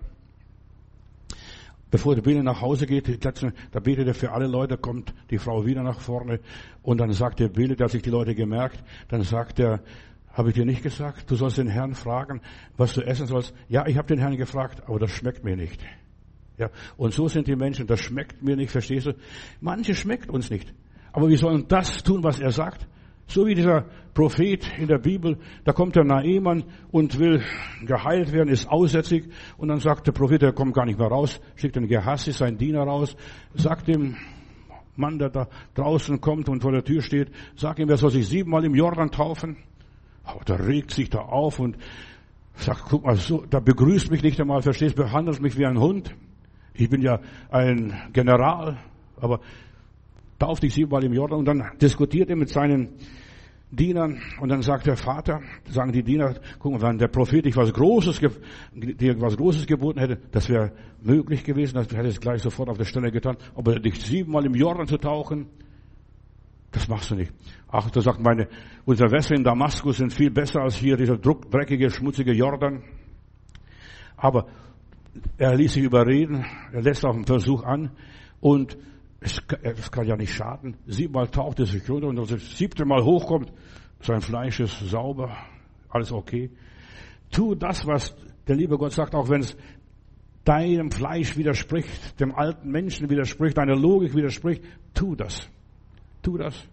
Bevor der Billy nach Hause geht, da betet er für alle Leute, kommt die Frau wieder nach vorne. Und dann sagt der Billy, der hat sich die Leute gemerkt, dann sagt er, habe ich dir nicht gesagt, du sollst den Herrn fragen, was du essen sollst? Ja, ich habe den Herrn gefragt, aber das schmeckt mir nicht. Ja, und so sind die Menschen, das schmeckt mir nicht, verstehst du? Manche schmeckt uns nicht. Aber wir sollen das tun, was er sagt. So wie dieser Prophet in der Bibel, da kommt der Naaman und will geheilt werden, ist aussätzig. Und dann sagt der Prophet, der kommt gar nicht mehr raus, schickt den Gehassi, seinen Diener raus, sagt dem Mann, der da draußen kommt und vor der Tür steht, sagt ihm, er soll sich 7-mal im Jordan taufen. Aber der regt sich da auf und sagt, guck mal, so, da begrüßt mich nicht einmal, verstehst, behandelt mich wie ein Hund. Ich bin ja ein General, aber tauft dich 7-mal im Jordan. Und dann diskutiert er mit seinen Dienern und dann sagt der Vater, sagen die Diener, guck mal, wenn der Prophet dir was Großes geboten hätte, das wäre möglich gewesen, das hätte es gleich sofort auf der Stelle getan, aber dich 7-mal im Jordan zu tauchen, das machst du nicht. Ach, da sagt unsere Wässer in Damaskus sind viel besser als hier dieser dreckige, schmutzige Jordan. Aber er ließ sich überreden, er lässt auch einen Versuch an und es kann ja nicht schaden. 7-mal taucht er sich runter und das 7. Mal hochkommt, sein Fleisch ist sauber, alles okay. Tu das, was der liebe Gott sagt, auch wenn es deinem Fleisch widerspricht, dem alten Menschen widerspricht, deiner Logik widerspricht, tu das. Tu das.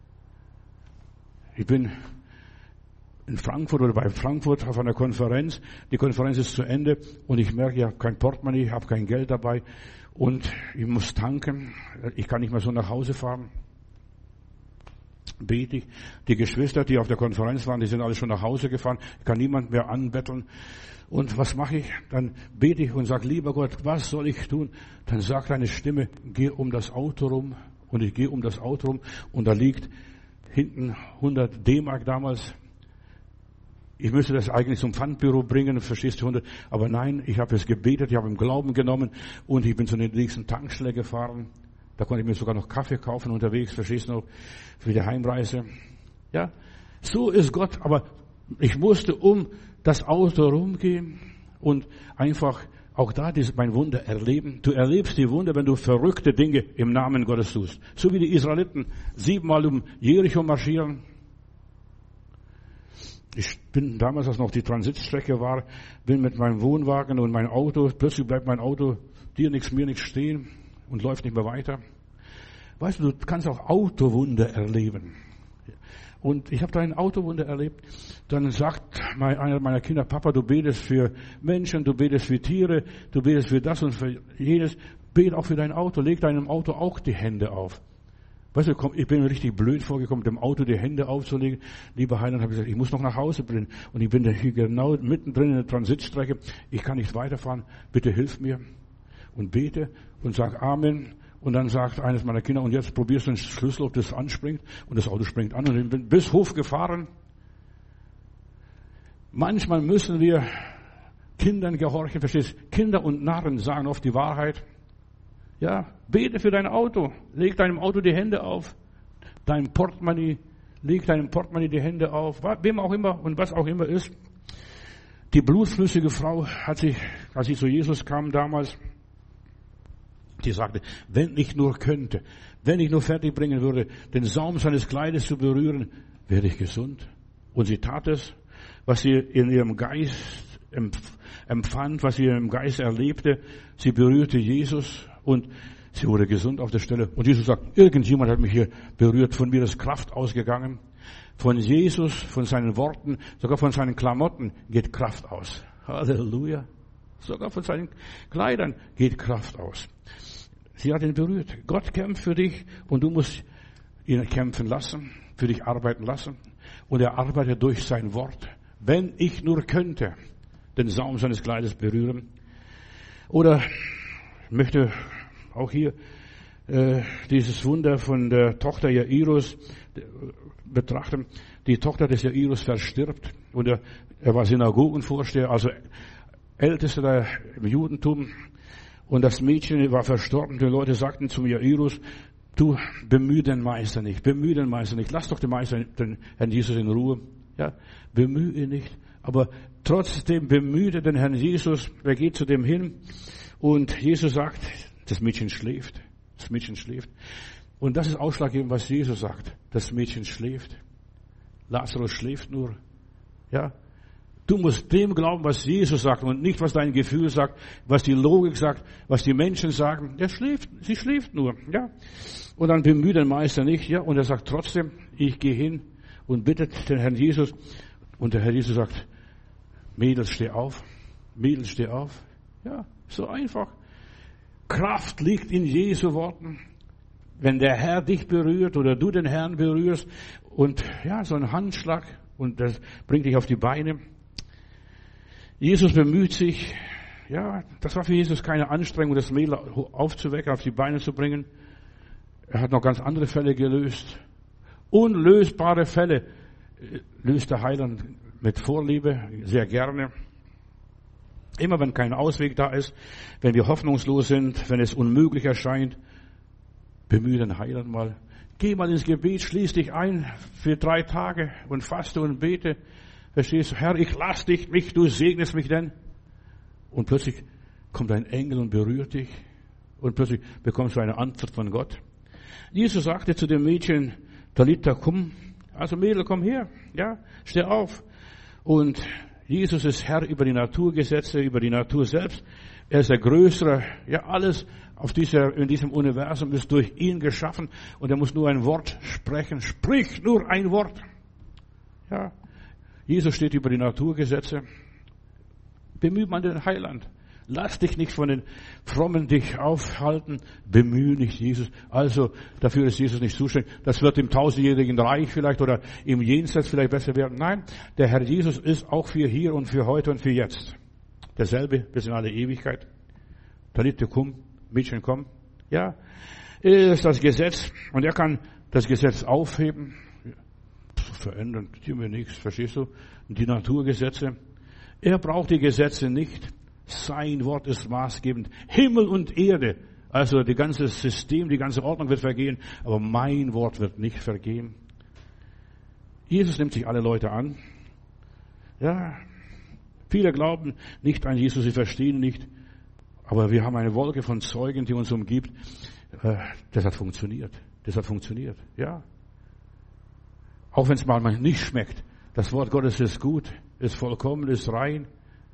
Ich bin in Frankfurt oder bei Frankfurt auf einer Konferenz. Die Konferenz ist zu Ende und ich merke, ich habe kein Portemonnaie, ich habe kein Geld dabei und ich muss tanken. Ich kann nicht mehr so nach Hause fahren. Bete ich. Die Geschwister, die auf der Konferenz waren, die sind alle schon nach Hause gefahren. Ich kann niemand mehr anbetteln. Und was mache ich? Dann bete ich und sage, lieber Gott, was soll ich tun? Dann sagt eine Stimme, geh um das Auto rum. Und ich gehe um das Auto rum und da liegt hinten 100 D-Mark damals. Ich müsste das eigentlich zum Pfandbüro bringen, verstehst du, 100. Aber nein, ich habe es gebetet, ich habe im Glauben genommen und ich bin zu der nächsten Tankstelle gefahren. Da konnte ich mir sogar noch Kaffee kaufen unterwegs, verstehst du noch, für die Heimreise. Ja, so ist Gott. Aber ich musste um das Auto rumgehen und einfach auch da mein Wunder erleben. Du erlebst die Wunder, wenn du verrückte Dinge im Namen Gottes tust. So wie die Israeliten 7-mal um Jericho marschieren. Ich bin damals, als noch die Transitstrecke war, bin mit meinem Wohnwagen und mein Auto, plötzlich bleibt mein Auto dir nichts, mir nichts stehen und läuft nicht mehr weiter. Weißt du kannst auch Autowunder erleben. Und ich habe da ein Autowunder erlebt. Dann sagt einer meiner Kinder, Papa, du betest für Menschen, du betest für Tiere, du betest für das und für jenes. Bete auch für dein Auto, leg deinem Auto auch die Hände auf. Weißt du, ich bin mir richtig blöd vorgekommen, dem Auto die Hände aufzulegen. Lieber Heiland, habe ich gesagt, ich muss noch nach Hause bringen. Und ich bin da hier genau mittendrin in der Transitstrecke. Ich kann nicht weiterfahren. Bitte hilf mir. Und bete und sag Amen. Und dann sagt eines meiner Kinder, und jetzt probierst du den Schlüssel, ob das anspringt. Und das Auto springt an und ich bin bis Hof gefahren. Manchmal müssen wir Kindern gehorchen, verstehst du? Kinder und Narren sagen oft die Wahrheit. Ja, bete für dein Auto. Leg deinem Auto die Hände auf. Dein Portemonnaie, leg deinem Portemonnaie die Hände auf. Wem auch immer und was auch immer ist. Die blutflüssige Frau hat sich, als sie zu Jesus kam damals, die sagte, wenn ich nur könnte, wenn ich nur fertig bringen würde, den Saum seines Kleides zu berühren, werde ich gesund. Und sie tat es, was sie in ihrem Geist empfand, was sie in ihrem Geist erlebte. Sie berührte Jesus und sie wurde gesund auf der Stelle. Und Jesus sagt, irgendjemand hat mich hier berührt, von mir ist Kraft ausgegangen. Von Jesus, von seinen Worten, sogar von seinen Klamotten geht Kraft aus. Halleluja. Sogar von seinen Kleidern geht Kraft aus. Sie hat ihn berührt. Gott kämpft für dich und du musst ihn kämpfen lassen, für dich arbeiten lassen. Und er arbeitet durch sein Wort. Wenn ich nur könnte, den Saum seines Kleides berühren. Oder ich möchte auch hier dieses Wunder von der Tochter Jairus betrachten. Die Tochter des Jairus verstirbt und er war Synagogenvorsteher, also Ältester im Judentum. Und das Mädchen war verstorben. Die Leute sagten zum Jairus, du bemühe den Meister nicht, bemühe den Meister nicht. Lass doch den Meister, den Herrn Jesus in Ruhe. Ja, bemühe ihn nicht. Aber trotzdem bemühte den Herrn Jesus. Er geht zu dem hin und Jesus sagt, das Mädchen schläft. Das Mädchen schläft. Und das ist ausschlaggebend, was Jesus sagt. Das Mädchen schläft. Lazarus schläft nur. Ja. Du musst dem glauben, was Jesus sagt und nicht, was dein Gefühl sagt, was die Logik sagt, was die Menschen sagen. Er schläft, sie schläft nur, ja. Und dann bemühe den Meister nicht, ja. Und er sagt trotzdem, ich gehe hin und bittet den Herrn Jesus. Und der Herr Jesus sagt, Mädels, steh auf. Mädels, steh auf. Ja, so einfach. Kraft liegt in Jesu Worten. Wenn der Herr dich berührt oder du den Herrn berührst und ja, so ein Handschlag und das bringt dich auf die Beine. Jesus bemüht sich, ja, das war für Jesus keine Anstrengung, das Mädel aufzuwecken, auf die Beine zu bringen. Er hat noch ganz andere Fälle gelöst. Unlösbare Fälle. löst der Heiland mit Vorliebe, sehr gerne. Immer wenn kein Ausweg da ist, wenn wir hoffnungslos sind, wenn es unmöglich erscheint, bemühe den Heiland mal. Geh mal ins Gebet, schließ dich ein für 3 Tage und faste und bete. Verstehst du? Herr, ich lass dich nicht, du segnest mich denn. Und plötzlich kommt ein Engel und berührt dich. Und plötzlich bekommst du eine Antwort von Gott. Jesus sagte zu dem Mädchen, Talita, komm. Also Mädel, komm her. Ja, steh auf. Und Jesus ist Herr über die Naturgesetze, über die Natur selbst. Er ist der Größere. Ja, alles in diesem Universum ist durch ihn geschaffen. Und er muss nur ein Wort sprechen. Sprich nur ein Wort. Ja, Jesus steht über die Naturgesetze. Bemühe man den Heiland. Lass dich nicht von den Frommen dich aufhalten. Bemühe nicht Jesus. Also, dafür ist Jesus nicht zuständig. Das wird im 1000-jährigen Reich vielleicht oder im Jenseits vielleicht besser werden. Nein, der Herr Jesus ist auch für hier und für heute und für jetzt. Derselbe bis in alle Ewigkeit. Talite kum, Mädchen komm. Ja, er ist das Gesetz und er kann das Gesetz aufheben. Verändern, tun wir nichts, verstehst du? Die Naturgesetze. Er braucht die Gesetze nicht. Sein Wort ist maßgebend. Himmel und Erde, also das ganze System, die ganze Ordnung wird vergehen, aber mein Wort wird nicht vergehen. Jesus nimmt sich alle Leute an. Ja, viele glauben nicht an Jesus, sie verstehen nicht, aber wir haben eine Wolke von Zeugen, die uns umgibt. Das hat funktioniert. Das hat funktioniert, ja. Auch wenn es manchmal nicht schmeckt. Das Wort Gottes ist gut, ist vollkommen, ist rein.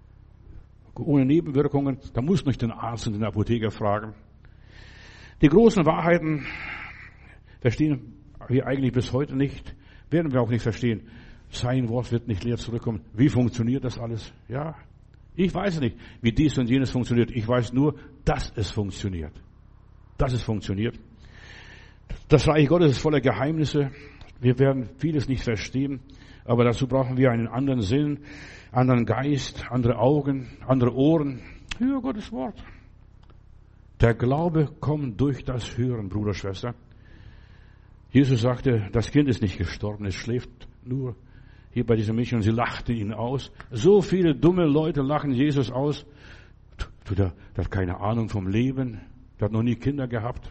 Ohne Nebenwirkungen, da muss nicht den Arzt und den Apotheker fragen. Die großen Wahrheiten verstehen wir eigentlich bis heute nicht, werden wir auch nicht verstehen. Sein Wort wird nicht leer zurückkommen. Wie funktioniert das alles? Ja, ich weiß nicht, wie dies und jenes funktioniert. Ich weiß nur, dass es funktioniert. Dass es funktioniert. Das Reich Gottes ist voller Geheimnisse. Wir werden vieles nicht verstehen, aber dazu brauchen wir einen anderen Sinn, anderen Geist, andere Augen, andere Ohren. Hör Gottes Wort. Der Glaube kommt durch das Hören, Bruder, Schwester. Jesus sagte, das Kind ist nicht gestorben, es schläft nur. Hier bei diesem Mädchen und sie lachte ihn aus. So viele dumme Leute lachen Jesus aus. Der hat keine Ahnung vom Leben, der hat noch nie Kinder gehabt.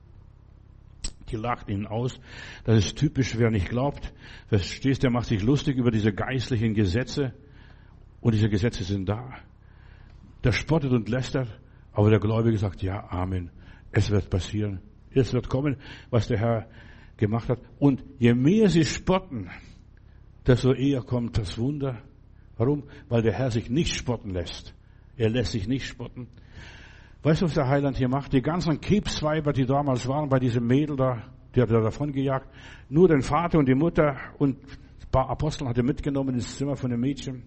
Die lacht ihn aus. Das ist typisch, wer nicht glaubt. Verstehst, der macht sich lustig über diese geistlichen Gesetze. Und diese Gesetze sind da. Der spottet und lästert. Aber der Gläubige sagt, ja, Amen. Es wird passieren. Es wird kommen, was der Herr gemacht hat. Und je mehr sie spotten, desto eher kommt das Wunder. Warum? Weil der Herr sich nicht spotten lässt. Er lässt sich nicht spotten. Weißt du, was der Heiland hier macht? Die ganzen Kebsweiber, die damals waren bei diesem Mädel da, die hat er davon gejagt. Nur den Vater und die Mutter und ein paar Apostel hat er mitgenommen ins Zimmer von dem Mädchen.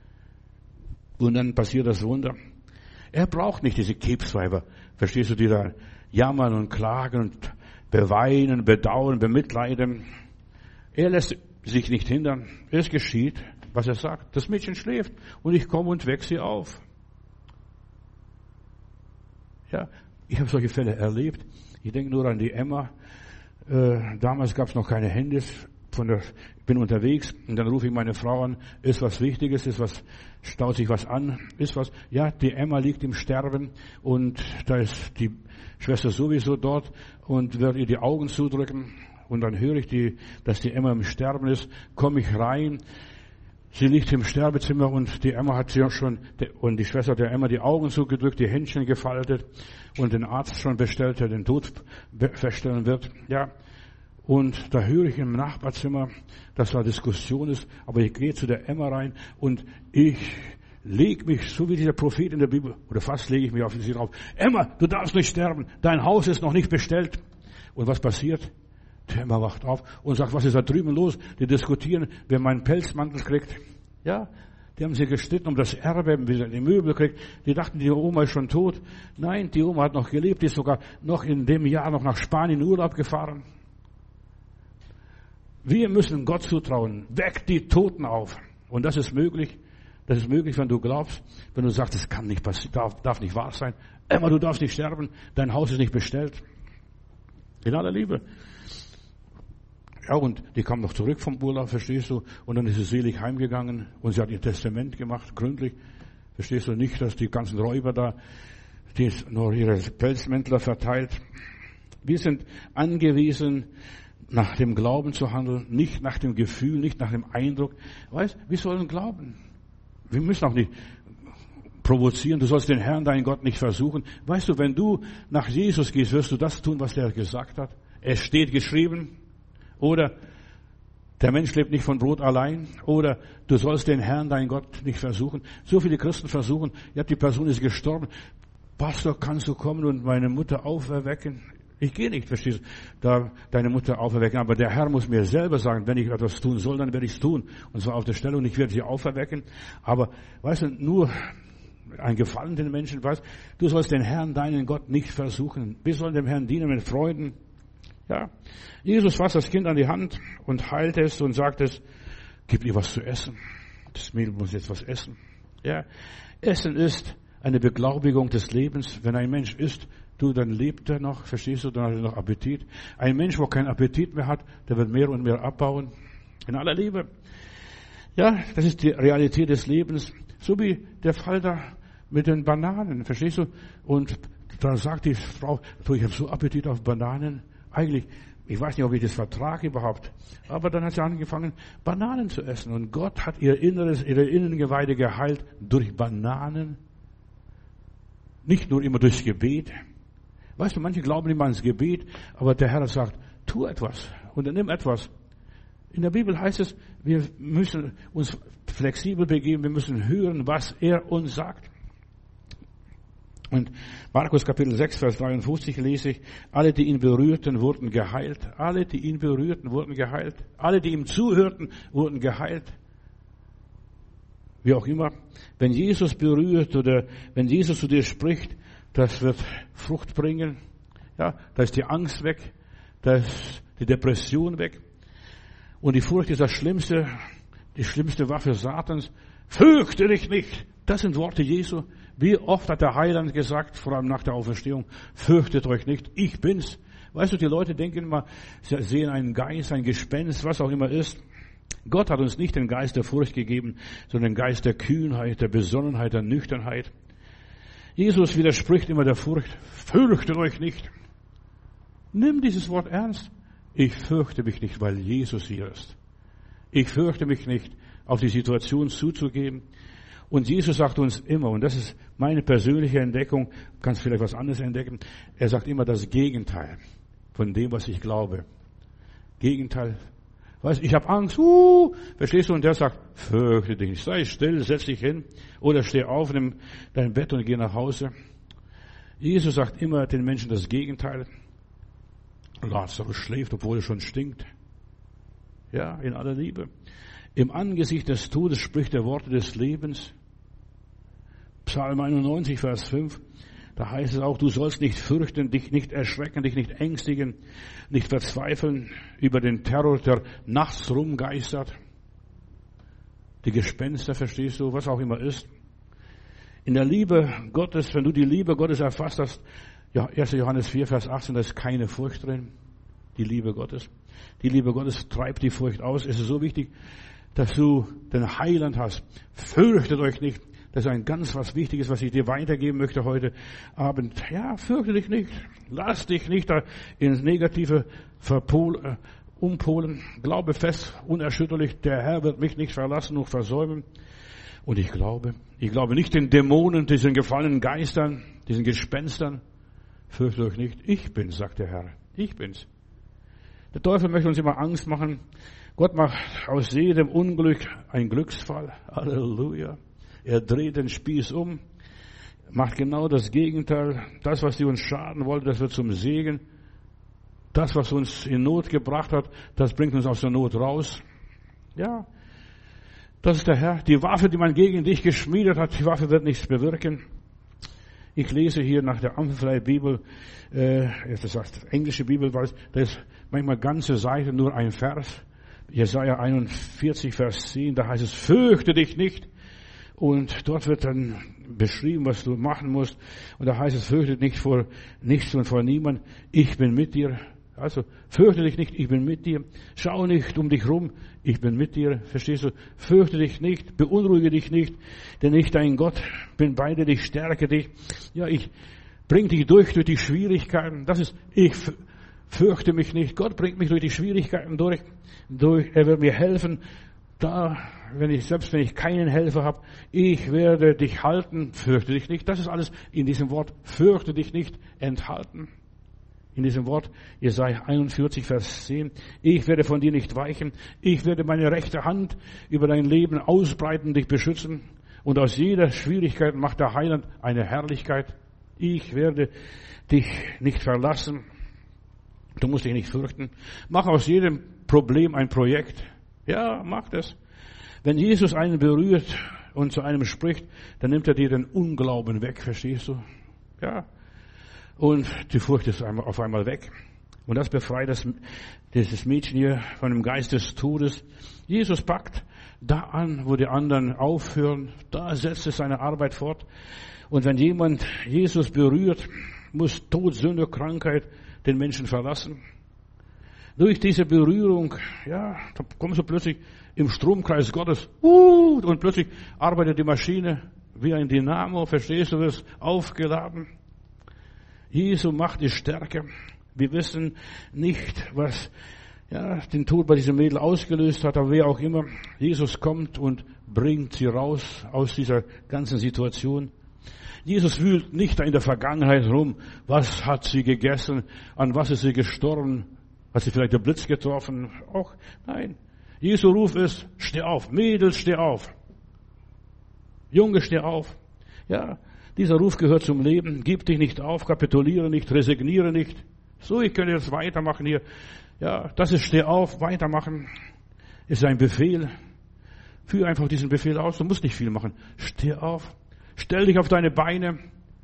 Und dann passiert das Wunder. Er braucht nicht diese Kebsweiber. Verstehst du, die da jammern und klagen und beweinen, bedauern, bemitleiden. Er lässt sich nicht hindern. Es geschieht, was er sagt. Das Mädchen schläft und ich komme und wecke sie auf. Ja, ich habe solche Fälle erlebt. Ich denke nur an die Emma. Damals gab es noch keine Handys. Ich bin unterwegs und dann rufe ich meine Frau an. Ist was Wichtiges? Staut sich was an? Ist was? Ja, die Emma liegt im Sterben und da ist die Schwester sowieso dort und wird ihr die Augen zudrücken. Und dann höre ich, dass die Emma im Sterben ist. Komme ich rein. Sie liegt im Sterbezimmer und die Emma hat sie schon, und die Schwester der Emma die Augen zugedrückt, die Händchen gefaltet und den Arzt schon bestellt, der den Tod feststellen wird. Ja. Und da höre ich im Nachbarzimmer, dass da Diskussion ist, aber ich gehe zu der Emma rein und ich lege mich, so wie dieser Prophet in der Bibel, oder fast lege ich mich auf sie drauf. Emma, du darfst nicht sterben, dein Haus ist noch nicht bestellt. Und was passiert? Die Emma wacht auf und sagt, was ist da drüben los? Die diskutieren, wer meinen Pelzmantel kriegt. Ja, die haben sich gestritten um das Erbe, wer die Möbel kriegt. Die dachten, die Oma ist schon tot. Nein, die Oma hat noch gelebt, die ist sogar noch in dem Jahr noch nach Spanien in Urlaub gefahren. Wir müssen Gott zutrauen. Weck die Toten auf. Und das ist möglich. Das ist möglich, wenn du glaubst, wenn du sagst, das kann nicht passieren, darf nicht wahr sein. Emma, du darfst nicht sterben, dein Haus ist nicht bestellt. In aller Liebe. Ja, und die kam noch zurück vom Urlaub, verstehst du? Und dann ist sie selig heimgegangen und sie hat ihr Testament gemacht, gründlich. Verstehst du nicht, dass die ganzen Räuber da, die nur ihre Pelzmäntel verteilt. Wir sind angewiesen, nach dem Glauben zu handeln, nicht nach dem Gefühl, nicht nach dem Eindruck. Weißt, wir sollen glauben. Wir müssen auch nicht provozieren. Du sollst den Herrn, deinen Gott, nicht versuchen. Weißt du, wenn du nach Jesus gehst, wirst du das tun, was der gesagt hat. Es steht geschrieben. Oder der Mensch lebt nicht von Brot allein. Oder du sollst den Herrn, deinen Gott, nicht versuchen. So viele Christen versuchen, ja, die Person ist gestorben. Pastor, kannst du kommen und meine Mutter auferwecken? Ich gehe nicht, verstehst du, da deine Mutter auferwecken. Aber der Herr muss mir selber sagen, wenn ich etwas tun soll, dann werde ich es tun. Und zwar auf der Stelle und ich werde sie auferwecken. Aber, weißt du, nur ein Gefallen den Menschen, weißt du, sollst den Herrn, deinen Gott, nicht versuchen. Wir sollen dem Herrn dienen mit Freuden. Ja, Jesus fasst das Kind an die Hand und heilt es und sagt es, gib ihr was zu essen. Das Mädel muss jetzt was essen. Ja, Essen ist eine Beglaubigung des Lebens. Wenn ein Mensch isst, dann lebt er noch, verstehst du, dann hat er noch Appetit. Ein Mensch, der keinen Appetit mehr hat, der wird mehr und mehr abbauen. In aller Liebe. Ja, das ist die Realität des Lebens. So wie der Fall da mit den Bananen, verstehst du? Und da sagt die Frau, ich habe so Appetit auf Bananen. Eigentlich, ich weiß nicht, ob ich das vertrage überhaupt. Aber dann hat sie angefangen, Bananen zu essen. Und Gott hat ihr Inneres, ihre Innengeweide geheilt durch Bananen. Nicht nur immer durchs Gebet. Weißt du, manche glauben immer ans Gebet, aber der Herr sagt, tu etwas, unternimm etwas. In der Bibel heißt es, wir müssen uns flexibel begeben, wir müssen hören, was er uns sagt. Und Markus Kapitel 6, Vers 53 lese ich, alle, die ihn berührten, wurden geheilt. Alle, die ihn berührten, wurden geheilt. Alle, die ihm zuhörten, wurden geheilt. Wie auch immer, wenn Jesus berührt oder wenn Jesus zu dir spricht, das wird Frucht bringen. Ja, da ist die Angst weg, da ist die Depression weg. Und die Furcht ist die schlimmste Waffe Satans. Fürchte dich nicht. Das sind Worte Jesu. Wie oft hat der Heiland gesagt, vor allem nach der Auferstehung, fürchtet euch nicht, ich bin's. Weißt du, die Leute denken immer, sie sehen einen Geist, ein Gespenst, was auch immer ist. Gott hat uns nicht den Geist der Furcht gegeben, sondern den Geist der Kühnheit, der Besonnenheit, der Nüchternheit. Jesus widerspricht immer der Furcht. Fürchtet euch nicht. Nimm dieses Wort ernst. Ich fürchte mich nicht, weil Jesus hier ist. Ich fürchte mich nicht, auf die Situation zuzugeben. Und Jesus sagt uns immer, und das ist meine persönliche Entdeckung, kannst vielleicht was anderes entdecken, er sagt immer das Gegenteil von dem, was ich glaube. Gegenteil. Weißt, ich habe Angst, verstehst du? Und der sagt, fürchte dich nicht, sei still, setz dich hin oder steh auf, nimm dein Bett und geh nach Hause. Jesus sagt immer den Menschen das Gegenteil. Lazarus schläft, obwohl er schon stinkt. Ja, in aller Liebe. Im Angesicht des Todes spricht er Worte des Lebens. Psalm 91, Vers 5. Da heißt es auch, du sollst nicht fürchten, dich nicht erschrecken, dich nicht ängstigen, nicht verzweifeln über den Terror, der nachts rumgeistert. Die Gespenster, verstehst du, was auch immer ist. In der Liebe Gottes, wenn du die Liebe Gottes erfasst hast, ja, 1. Johannes 4, Vers 18, da ist keine Furcht drin. Die Liebe Gottes. Die Liebe Gottes treibt die Furcht aus. Es ist so wichtig, dass du den Heiland hast. Fürchtet euch nicht. Das ist ein ganz was Wichtiges, was ich dir weitergeben möchte heute Abend. Ja, fürchte dich nicht. Lass dich nicht da ins Negative umpolen. Glaube fest, unerschütterlich, der Herr wird mich nicht verlassen noch versäumen. Und ich glaube nicht den Dämonen, diesen gefallenen Geistern, diesen Gespenstern. Fürchtet euch nicht. Ich bin's, sagt der Herr. Ich bin's. Der Teufel möchte uns immer Angst machen. Gott macht aus jedem Unglück ein Glücksfall. Halleluja. Er dreht den Spieß um, macht genau das Gegenteil. Das, was die uns schaden wollte, das wird zum Segen. Das, was uns in Not gebracht hat, das bringt uns aus der Not raus. Ja, das ist der Herr. Die Waffe, die man gegen dich geschmiedet hat, die Waffe wird nichts bewirken. Ich lese hier nach der Amplified Bibel, das heißt englische Bibel, da ist manchmal ganze Seite nur ein Vers. Jesaja 41, Vers 10, da heißt es, fürchte dich nicht. Und dort wird dann beschrieben, was du machen musst. Und da heißt es, fürchte dich nicht vor nichts und vor niemand. Ich bin mit dir. Also, fürchte dich nicht, ich bin mit dir. Schau nicht um dich rum, ich bin mit dir. Verstehst du? Fürchte dich nicht, beunruhige dich nicht, denn ich, dein Gott, bin bei dir, ich stärke dich. Ja, ich bring dich durch die Schwierigkeiten. Das ist, ich fürchte mich nicht. Gott bringt mich durch die Schwierigkeiten durch. Er wird mir helfen. Selbst wenn ich keinen Helfer habe, ich werde dich halten, fürchte dich nicht. Das ist alles in diesem Wort, fürchte dich nicht, enthalten. In diesem Wort, Jesaja 41, Vers 10, ich werde von dir nicht weichen, ich werde meine rechte Hand über dein Leben ausbreiten, dich beschützen, und aus jeder Schwierigkeit macht der Heiland eine Herrlichkeit. Ich werde dich nicht verlassen, du musst dich nicht fürchten. Mach aus jedem Problem ein Projekt. Ja, mach das. Wenn Jesus einen berührt und zu einem spricht, dann nimmt er dir den Unglauben weg, verstehst du? Ja. Und die Furcht ist auf einmal weg. Und das befreit dieses Mädchen hier von dem Geist des Todes. Jesus packt da an, wo die anderen aufhören. Da setzt es seine Arbeit fort. Und wenn jemand Jesus berührt, muss Tod, Sünde, Krankheit den Menschen verlassen. Durch diese Berührung, ja, da kommst du plötzlich im Stromkreis Gottes. Und plötzlich arbeitet die Maschine wie ein Dynamo. Verstehst du, wirst aufgeladen. Jesu Macht ist stärker. Wir wissen nicht, was den Tod bei diesem Mädel ausgelöst hat, aber wer auch immer. Jesus kommt und bringt sie raus aus dieser ganzen Situation. Jesus wühlt nicht in der Vergangenheit rum. Was hat sie gegessen? An was ist sie gestorben? Hat sie vielleicht der Blitz getroffen? Auch nein. Jesu Ruf ist, steh auf. Mädel, steh auf. Junge, steh auf. Ja. Dieser Ruf gehört zum Leben. Gib dich nicht auf, kapituliere nicht, resigniere nicht. So, ich könnte jetzt weitermachen hier. Ja, das ist steh auf, weitermachen. Ist ein Befehl. Führe einfach diesen Befehl aus. Du musst nicht viel machen. Steh auf. Stell dich auf deine Beine.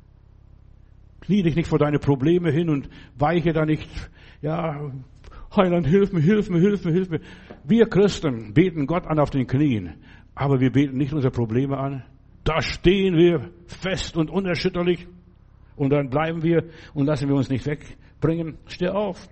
Knie dich nicht vor deine Probleme hin und weiche da nicht. Ja, Heiland, hilf mir, hilf mir, hilf mir, hilf mir. Wir Christen beten Gott an auf den Knien. Aber wir beten nicht unsere Probleme an. Da stehen wir fest und unerschütterlich und dann bleiben wir und lassen wir uns nicht wegbringen. Steh auf.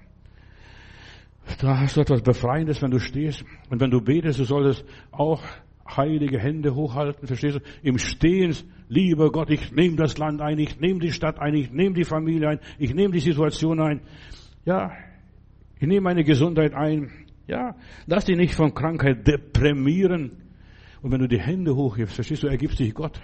Da hast du etwas Befreiendes, wenn du stehst. Und wenn du betest, du solltest auch heilige Hände hochhalten. Verstehst du? Im Stehen, lieber Gott, ich nehme das Land ein, ich nehme die Stadt ein, ich nehme die Familie ein, ich nehme die Situation ein. Ja, ich nehme meine Gesundheit ein. Ja, lass dich nicht von Krankheit deprimieren. Und wenn du die Hände hochhebst, verstehst du, ergibst dich Gott.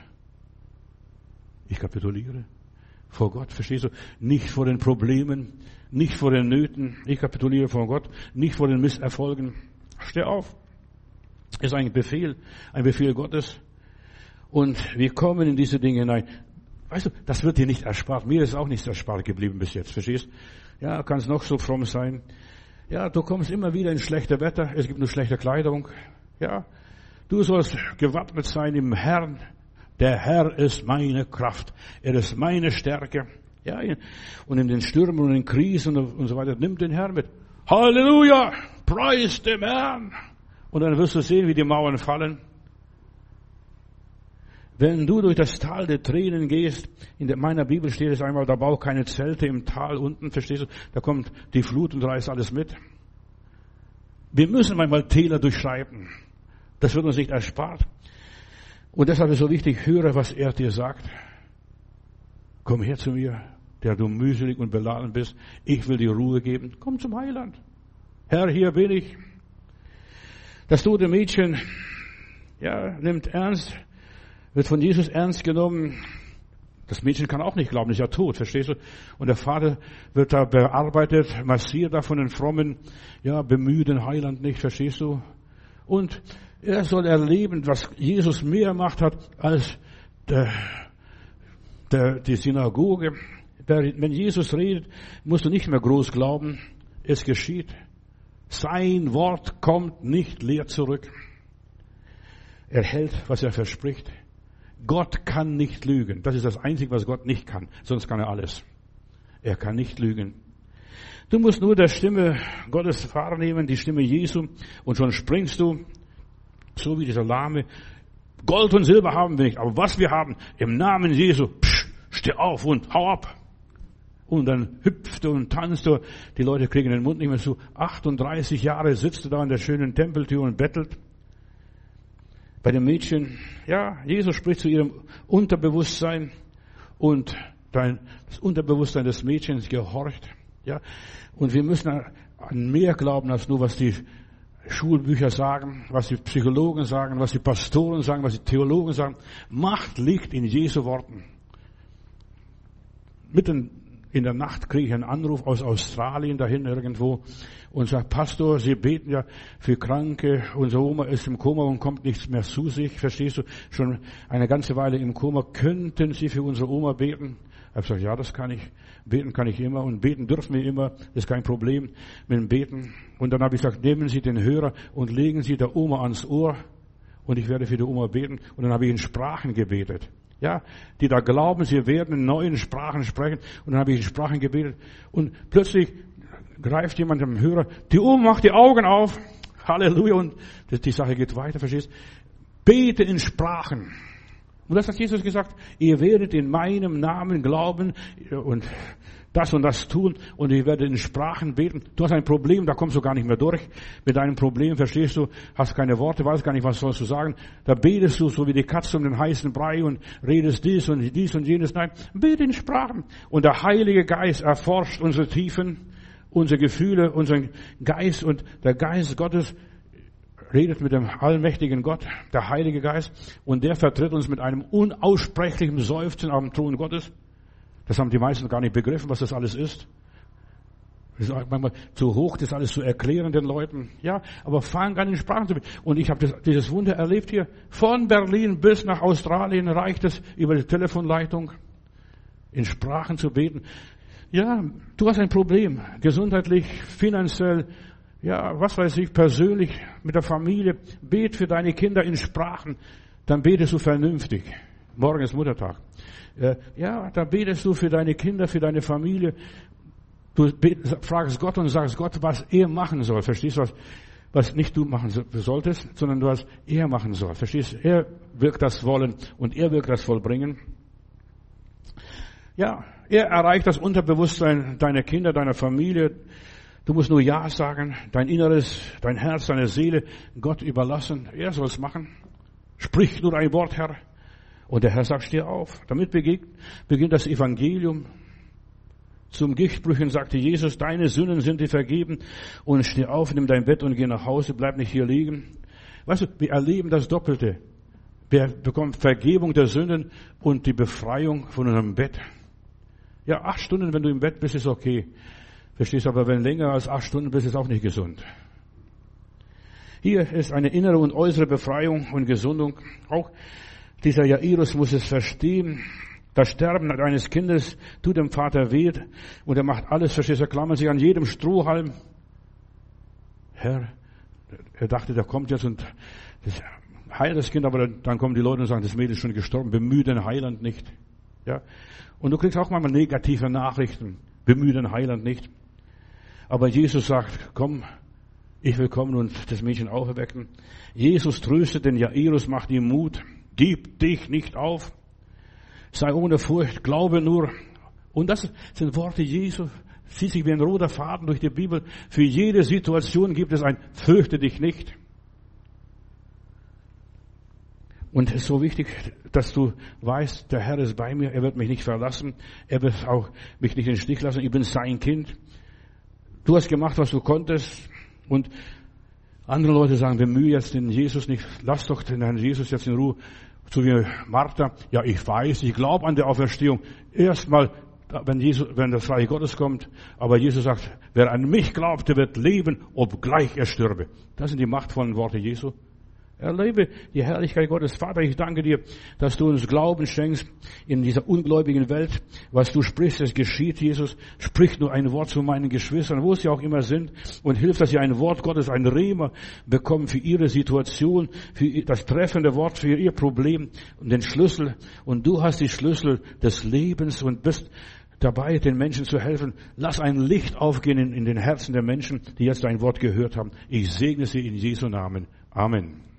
Ich kapituliere vor Gott, verstehst du? Nicht vor den Problemen, nicht vor den Nöten. Ich kapituliere vor Gott, nicht vor den Misserfolgen. Steh auf. Ist ein Befehl Gottes. Und wir kommen in diese Dinge hinein. Weißt du, das wird dir nicht erspart. Mir ist auch nichts erspart geblieben bis jetzt, verstehst? Ja, kannst noch so fromm sein. Ja, du kommst immer wieder in schlechte Wetter. Es gibt nur schlechte Kleidung. Ja. Du sollst gewappnet sein im Herrn. Der Herr ist meine Kraft. Er ist meine Stärke. Ja, und in den Stürmen und in den Krisen und so weiter, nimm den Herrn mit. Halleluja! Preis dem Herrn! Und dann wirst du sehen, wie die Mauern fallen. Wenn du durch das Tal der Tränen gehst, meiner Bibel steht es einmal, da bau keine Zelte im Tal unten, verstehst du? Da kommt die Flut und reißt alles mit. Wir müssen manchmal Täler durchschreiten. Das wird uns nicht erspart. Und deshalb ist es so wichtig, höre, was er dir sagt. Komm her zu mir, der du mühselig und beladen bist. Ich will dir Ruhe geben. Komm zum Heiland. Herr, hier bin ich. Das tote Mädchen, nimmt ernst, wird von Jesus ernst genommen. Das Mädchen kann auch nicht glauben, ist ja tot, verstehst du? Und der Vater wird da bearbeitet, massiert da von den frommen, bemühten Heiland nicht, verstehst du? Und er soll erleben, was Jesus mehr gemacht hat als die Synagoge. Wenn Jesus redet, musst du nicht mehr groß glauben. Es geschieht. Sein Wort kommt nicht leer zurück. Er hält, was er verspricht. Gott kann nicht lügen. Das ist das Einzige, was Gott nicht kann. Sonst kann er alles. Er kann nicht lügen. Du musst nur der Stimme Gottes wahrnehmen, die Stimme Jesu, und schon springst du, so wie dieser Lahme. Gold und Silber haben wir nicht, aber was wir haben, im Namen Jesu, steh auf und hau ab. Und dann hüpfte und tanzte. Die Leute kriegen den Mund nicht mehr zu. 38 Jahre sitzt er da an der schönen Tempeltür und bettelt. Bei dem Mädchen, ja, Jesus spricht zu ihrem Unterbewusstsein und das Unterbewusstsein des Mädchens gehorcht. Ja, und wir müssen an mehr glauben als nur, was die Schulbücher sagen, was die Psychologen sagen, was die Pastoren sagen, was die Theologen sagen. Macht liegt in Jesu Worten. Mitten in der Nacht kriege ich einen Anruf aus Australien dahin irgendwo und sagt, Pastor, Sie beten ja für Kranke, unsere Oma ist im Koma und kommt nichts mehr zu sich, verstehst du, schon eine ganze Weile im Koma, könnten Sie für unsere Oma beten? Ich habe gesagt, ja, das kann ich, beten kann ich immer und beten dürfen wir immer, das ist kein Problem mit dem Beten. Und dann habe ich gesagt, nehmen Sie den Hörer und legen Sie der Oma ans Ohr und ich werde für die Oma beten und dann habe ich in Sprachen gebetet. Ja, die da glauben, sie werden in neuen Sprachen sprechen. Und dann habe ich in Sprachen gebetet. Und plötzlich greift jemand am Hörer. Die Oma macht die Augen auf. Halleluja. Und die Sache geht weiter, verstehst? Bete in Sprachen. Und das hat Jesus gesagt. Ihr werdet in meinem Namen glauben und das tun. Und ihr werdet in Sprachen beten. Du hast ein Problem, da kommst du gar nicht mehr durch. Mit deinem Problem, verstehst du, hast keine Worte, weißt gar nicht, was sollst du sagen. Da betest du so wie die Katze um den heißen Brei und redest dies und jenes. Nein, bete in Sprachen. Und der Heilige Geist erforscht unsere Tiefen, unsere Gefühle, unseren Geist. Und der Geist Gottes redet mit dem allmächtigen Gott, der Heilige Geist. Und der vertritt uns mit einem unaussprechlichen Seufzen am Thron Gottes. Das haben die meisten gar nicht begriffen, was das alles ist. Das ist manchmal zu hoch, das alles zu erklären den Leuten. Ja, aber fang an in Sprachen zu beten. Und ich habe dieses Wunder erlebt hier. Von Berlin bis nach Australien reicht es über die Telefonleitung, in Sprachen zu beten. Ja, du hast ein Problem, gesundheitlich, finanziell, ja, was weiß ich, persönlich, mit der Familie. Bet für deine Kinder in Sprachen, dann betest du vernünftig. Morgen ist Muttertag. Ja, da betest du für deine Kinder, für deine Familie. Du fragst Gott und sagst Gott, was er machen soll. Verstehst du, was nicht du machen solltest, sondern was er machen soll. Verstehst du? Er wirkt das Wollen und er wirkt das Vollbringen. Ja, er erreicht das Unterbewusstsein deiner Kinder, deiner Familie. Du musst nur Ja sagen, dein Inneres, dein Herz, deine Seele Gott überlassen. Er soll es machen. Sprich nur ein Wort, Herr. Und der Herr sagt, steh auf. Damit beginnt das Evangelium. Zum Gichtbrüchen sagte Jesus, deine Sünden sind dir vergeben. Und steh auf, nimm dein Bett und geh nach Hause, bleib nicht hier liegen. Weißt du, wir erleben das Doppelte. Wir bekommen Vergebung der Sünden und die Befreiung von unserem Bett. Ja, 8 Stunden, wenn du im Bett bist, ist okay. Verstehst du, aber wenn länger als 8 Stunden bist, ist auch nicht gesund. Hier ist eine innere und äußere Befreiung und Gesundung. Auch dieser Jairus muss es verstehen. Das Sterben eines Kindes tut dem Vater weh und er macht alles, verstehst du, er klammert sich an jedem Strohhalm. Herr, er dachte, der kommt jetzt und heilt das Kind, aber dann kommen die Leute und sagen, das Mädel ist schon gestorben, bemühe den Heiland nicht. Ja. Und du kriegst auch manchmal negative Nachrichten, bemühe den Heiland nicht. Aber Jesus sagt, komm, ich will kommen und das Mädchen auferwecken. Jesus tröstet den Jairus, macht ihm Mut. Gib dich nicht auf. Sei ohne Furcht, glaube nur. Und das sind Worte Jesu. Zieht sich wie ein roter Faden durch die Bibel. Für jede Situation gibt es ein Fürchte dich nicht. Und es ist so wichtig, dass du weißt, der Herr ist bei mir, er wird mich nicht verlassen, er wird auch mich nicht in den Stich lassen, ich bin sein Kind. Du hast gemacht, was du konntest. Und andere Leute sagen, bemühe jetzt den Jesus nicht, lass doch den Herrn Jesus jetzt in Ruhe. So wie Martha, ja, ich weiß, ich glaube an die Auferstehung. Erstmal, wenn das Reich Gottes kommt. Aber Jesus sagt, wer an mich glaubt, der wird leben, obgleich er stürbe. Das sind die machtvollen Worte Jesu. Erlebe die Herrlichkeit Gottes. Vater, ich danke dir, dass du uns Glauben schenkst in dieser ungläubigen Welt. Was du sprichst, es geschieht, Jesus. Sprich nur ein Wort zu meinen Geschwistern, wo sie auch immer sind, und hilf, dass sie ein Wort Gottes, ein Rema bekommen für ihre Situation, für das treffende Wort, für ihr Problem und den Schlüssel. Und du hast die Schlüssel des Lebens und bist dabei, den Menschen zu helfen. Lass ein Licht aufgehen in den Herzen der Menschen, die jetzt dein Wort gehört haben. Ich segne sie in Jesu Namen. Amen.